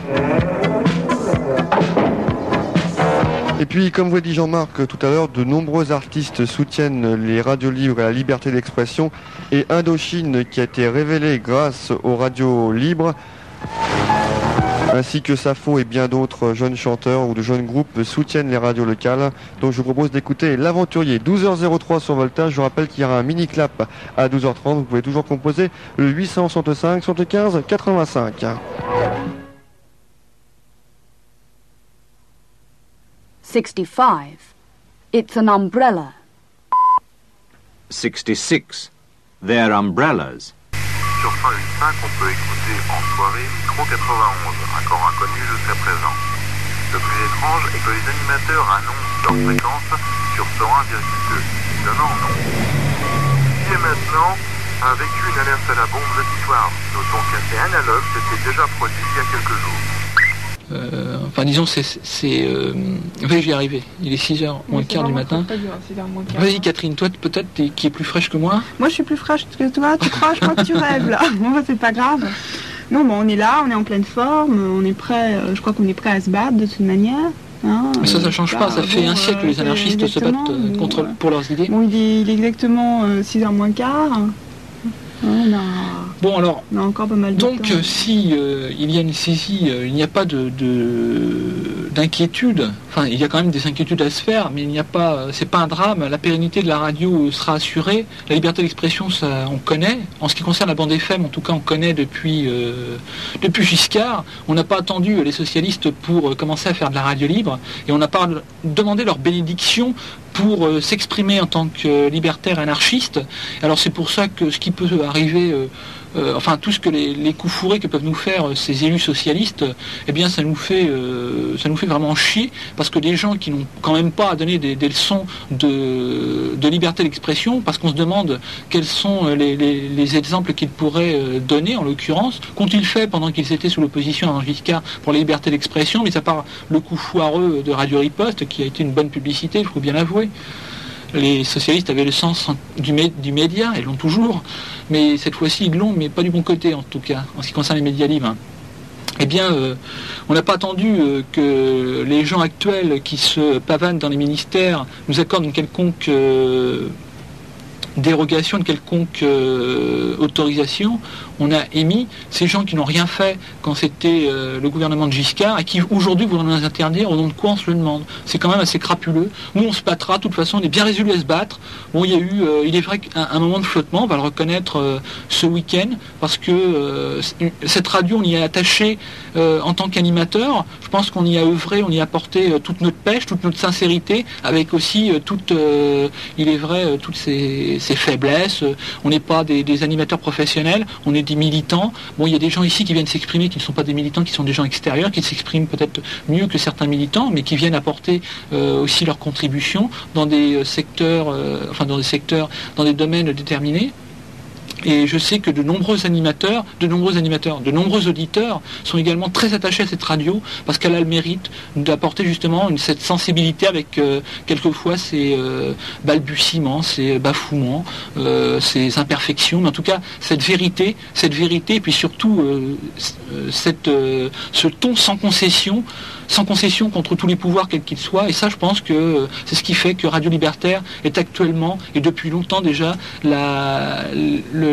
Et puis, comme vous l'a dit Jean-Marc tout à l'heure, de nombreux artistes soutiennent les radios libres et la liberté d'expression. Et Indochine, qui a été révélé grâce aux radios libres, ainsi que Safo et bien d'autres jeunes chanteurs ou de jeunes groupes soutiennent les radios locales. Donc je vous propose d'écouter L'Aventurier, douze heures trois sur Voltage. Je vous rappelle qu'il y aura un mini-clap à douze heures trente. Vous pouvez toujours composer le huit cent soixante-cinq soixante-quinze quatre-vingt-cinq. sixty-five. It's an umbrella. sixty-six. They're umbrellas. Sur cent cinq, on peut écouter en soirée Micro quatre-vingt-onze, encore inconnu jusqu'à présent. Le plus étrange est que les animateurs annoncent leur fréquence sur cent un virgule deux, donnant non. Ici et maintenant a vécu une alerte à la bombe jeudi soir. Notons qu'un fait analogue s'était déjà produit il y a quelques jours. Euh, enfin disons c'est c'est euh... oui, j'y arrivé, il est six heures moins le quart du matin. Vas-y Catherine, toi peut-être t'es, qui est plus fraîche que moi. Moi je suis plus fraîche que toi, tu crois, je crois que tu rêves là. Bon, c'est pas grave. Non bon, on est là, on est en pleine forme, on est prêt, euh, je crois qu'on est prêt à se battre de toute manière. Hein, mais ça ça change bah, pas, ça fait bon, un siècle que les anarchistes se battent euh, contre, bon, pour leurs idées. Bon il est, il est exactement euh, six heures moins quart. On a... Bon alors, on a encore pas mal de donc temps. euh, si euh, il y a une saisie, euh, il n'y a pas de, de d'inquiétude. Enfin, il y a quand même des inquiétudes à se faire, mais il n'y a pas, euh, c'est pas un drame. La pérennité de la radio sera assurée. La liberté d'expression, ça, on connaît. En ce qui concerne la bande F M, en tout cas, on connaît depuis euh, depuis Giscard. On n'a pas attendu les socialistes pour euh, commencer à faire de la radio libre, et on n'a pas demandé leur bénédiction pour euh, s'exprimer en tant que libertaire anarchiste. Alors c'est pour ça que ce qui peut arriver, euh, euh, enfin tout ce que les, les coups fourrés que peuvent nous faire euh, ces élus socialistes, eh bien ça nous fait, euh, ça nous fait vraiment chier, parce que des gens qui n'ont quand même pas à donner des, des leçons de, de liberté d'expression, parce qu'on se demande quels sont les, les, les exemples qu'ils pourraient euh, donner, en l'occurrence, qu'ont-ils fait pendant qu'ils étaient sous l'opposition à Giscard pour la liberté d'expression, mis à part le coup foireux de Radio Riposte, qui a été une bonne publicité, il faut bien l'avouer. Les socialistes avaient le sens du, mé- du média, ils l'ont toujours, mais cette fois-ci ils l'ont, mais pas du bon côté en tout cas, en ce qui concerne les médias libres. Eh bien, euh, on n'a pas attendu euh, que les gens actuels qui se pavanent dans les ministères nous accordent une quelconque euh, dérogation, de quelconque euh, autorisation on a émis. Ces gens qui n'ont rien fait quand c'était euh, le gouvernement de Giscard et qui aujourd'hui voudraient nous interdire, au nom de quoi on se le demande. C'est quand même assez crapuleux. Nous on se battra, de toute façon on est bien résolus à se battre. Bon, il y a eu, euh, il est vrai qu'un un moment de flottement, on va le reconnaître euh, ce week-end, parce que euh, cette radio on y est attaché euh, en tant qu'animateur. Je pense qu'on y a œuvré, on y a apporté euh, toute notre pêche, toute notre sincérité, avec aussi euh, toute, euh, il est vrai, euh, toutes ces, ces faiblesses. On n'est pas des, des animateurs professionnels, on est des militants. Bon, il y a des gens ici qui viennent s'exprimer, qui ne sont pas des militants, qui sont des gens extérieurs, qui s'expriment peut-être mieux que certains militants, mais qui viennent apporter euh, aussi leur contribution dans des secteurs, euh, enfin dans des secteurs, dans des domaines déterminés. Et je sais que de nombreux animateurs, de nombreux animateurs, de nombreux auditeurs sont également très attachés à cette radio parce qu'elle a le mérite d'apporter justement une, cette sensibilité avec euh, quelquefois ces euh, balbutiements, ces bafouements, euh, ces imperfections, mais en tout cas cette vérité, cette vérité, et puis surtout euh, cette, euh, ce ton sans concession, sans concession contre tous les pouvoirs quels qu'ils soient. Et ça, je pense que euh, c'est ce qui fait que Radio Libertaire est actuellement et depuis longtemps déjà la le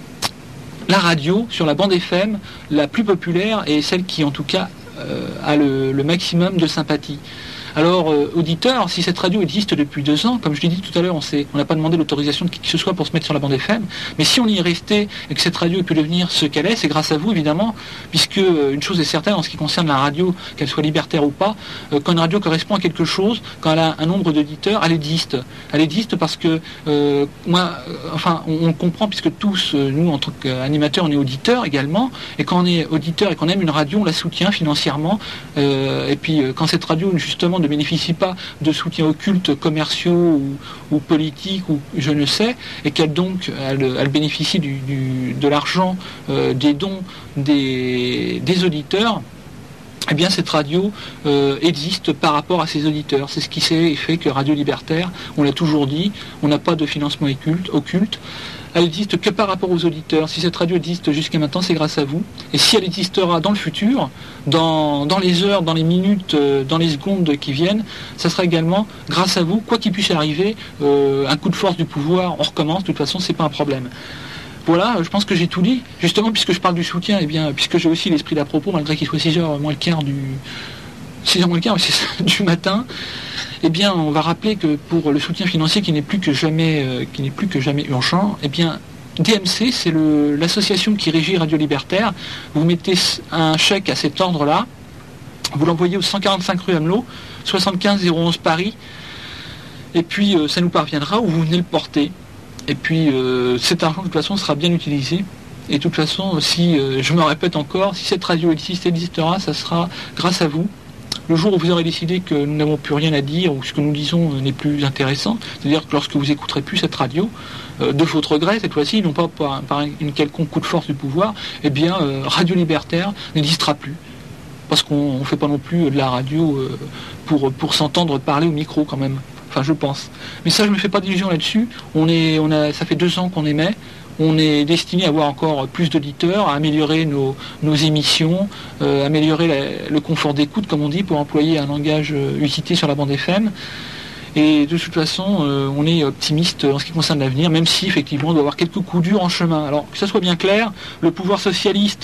la radio sur la bande F M la plus populaire et celle qui en tout cas euh, a le, le maximum de sympathie. Alors, euh, auditeurs, si cette radio existe depuis deux ans, comme je l'ai dit tout à l'heure, on sait, on n'a pas demandé l'autorisation de qui que ce soit pour se mettre sur la bande F M, mais si on y est resté et que cette radio ait pu devenir ce qu'elle est, c'est grâce à vous, évidemment, puisque euh, une chose est certaine en ce qui concerne la radio, qu'elle soit libertaire ou pas, euh, quand une radio correspond à quelque chose, quand elle a un nombre d'auditeurs, elle existe. Elle existe parce que, euh, moi, euh, enfin, on, on comprend, puisque tous, euh, nous, en tant qu'animateurs, on est auditeurs également, et quand on est auditeur et qu'on aime une radio, on la soutient financièrement, euh, et puis euh, quand cette radio, justement, ne bénéficie pas de soutien occulte commerciaux ou, ou politiques ou je ne sais, et qu'elle donc elle, elle bénéficie du, du, de l'argent euh, des dons des, des auditeurs, eh bien cette radio euh, existe par rapport à ses auditeurs. C'est ce qui s'est fait que Radio Libertaire, on l'a toujours dit, on n'a pas de financement occulte, occulte. Elle existe que par rapport aux auditeurs. Si cette radio existe jusqu'à maintenant, c'est grâce à vous. Et si elle existera dans le futur, dans, dans les heures, dans les minutes, euh, dans les secondes qui viennent, ça sera également grâce à vous. Quoi qu'il puisse arriver, euh, un coup de force du pouvoir, on recommence. De toute façon, c'est pas un problème. Voilà, je pense que j'ai tout dit. Justement, puisque je parle du soutien, et eh bien, puisque j'ai aussi l'esprit d'à propos, malgré qu'il soit six heures moins le quart du... six heures moins le quart, c'est ça, du matin, eh bien, on va rappeler que pour le soutien financier qui n'est plus que jamais, euh, qui n'est plus que jamais urgent, eh bien, D M C, c'est le, l'association qui régit Radio Libertaire. Vous mettez un chèque à cet ordre-là, vous l'envoyez au cent quarante-cinq rue Amelot, soixante-quinze zéro onze Paris, et puis euh, ça nous parviendra ou vous venez le porter. Et puis euh, cet argent, de toute façon, sera bien utilisé. Et de toute façon, si, euh, je me répète encore, si cette radio existe, existera, ça sera grâce à vous. Le jour où vous aurez décidé que nous n'avons plus rien à dire ou ce que nous disons n'est plus intéressant, c'est-à-dire que lorsque vous écouterez plus cette radio, euh, de votre gré cette fois-ci, non pas par, par une quelconque coup de force du pouvoir, eh bien euh, Radio Libertaire n'existera plus. Parce qu'on ne fait pas non plus de la radio euh, pour, pour s'entendre parler au micro quand même. Enfin, je pense. Mais ça, je ne me fais pas d'illusions là-dessus. On est, on a, ça fait deux ans qu'on émet. On est destiné à avoir encore plus d'auditeurs, à améliorer nos, nos émissions, euh, améliorer la, le confort d'écoute, comme on dit, pour employer un langage euh, usité sur la bande F M. Et de toute façon, euh, on est optimiste en ce qui concerne l'avenir, même si effectivement on doit avoir quelques coups durs en chemin. Alors que ça soit bien clair, le pouvoir socialiste,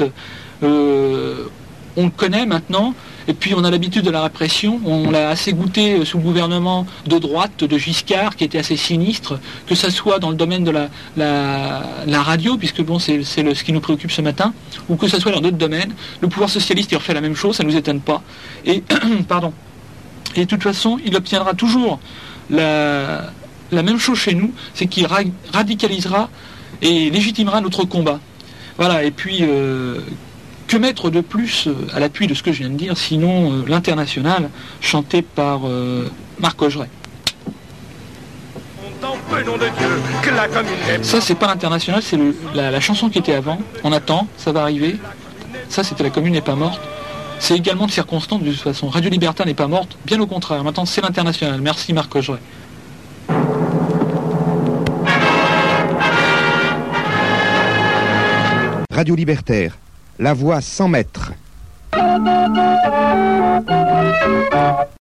euh, on le connaît maintenant. Et puis on a l'habitude de la répression, on l'a assez goûté sous le gouvernement de droite de Giscard, qui était assez sinistre, que ça soit dans le domaine de la, la, la radio, puisque bon c'est, c'est le, ce qui nous préoccupe ce matin, ou que ça soit dans d'autres domaines. Le pouvoir socialiste il refait la même chose, ça ne nous étonne pas. Et pardon. Et de toute façon, il obtiendra toujours la, la même chose chez nous, c'est qu'il ra- radicalisera et légitimera notre combat. Voilà, et puis euh, que mettre de plus à l'appui de ce que je viens de dire, sinon euh, l'international chanté par euh, Marc Augeret. Ça, c'est pas l'international, c'est le, la, la chanson qui était avant. On attend, ça va arriver. Ça, c'était La Commune n'est pas morte. C'est également de circonstance, de toute façon. Radio Libertaire n'est pas morte, bien au contraire. Maintenant, c'est l'international. Merci Marc Augeret. Radio Libertaire, la voix sans maître.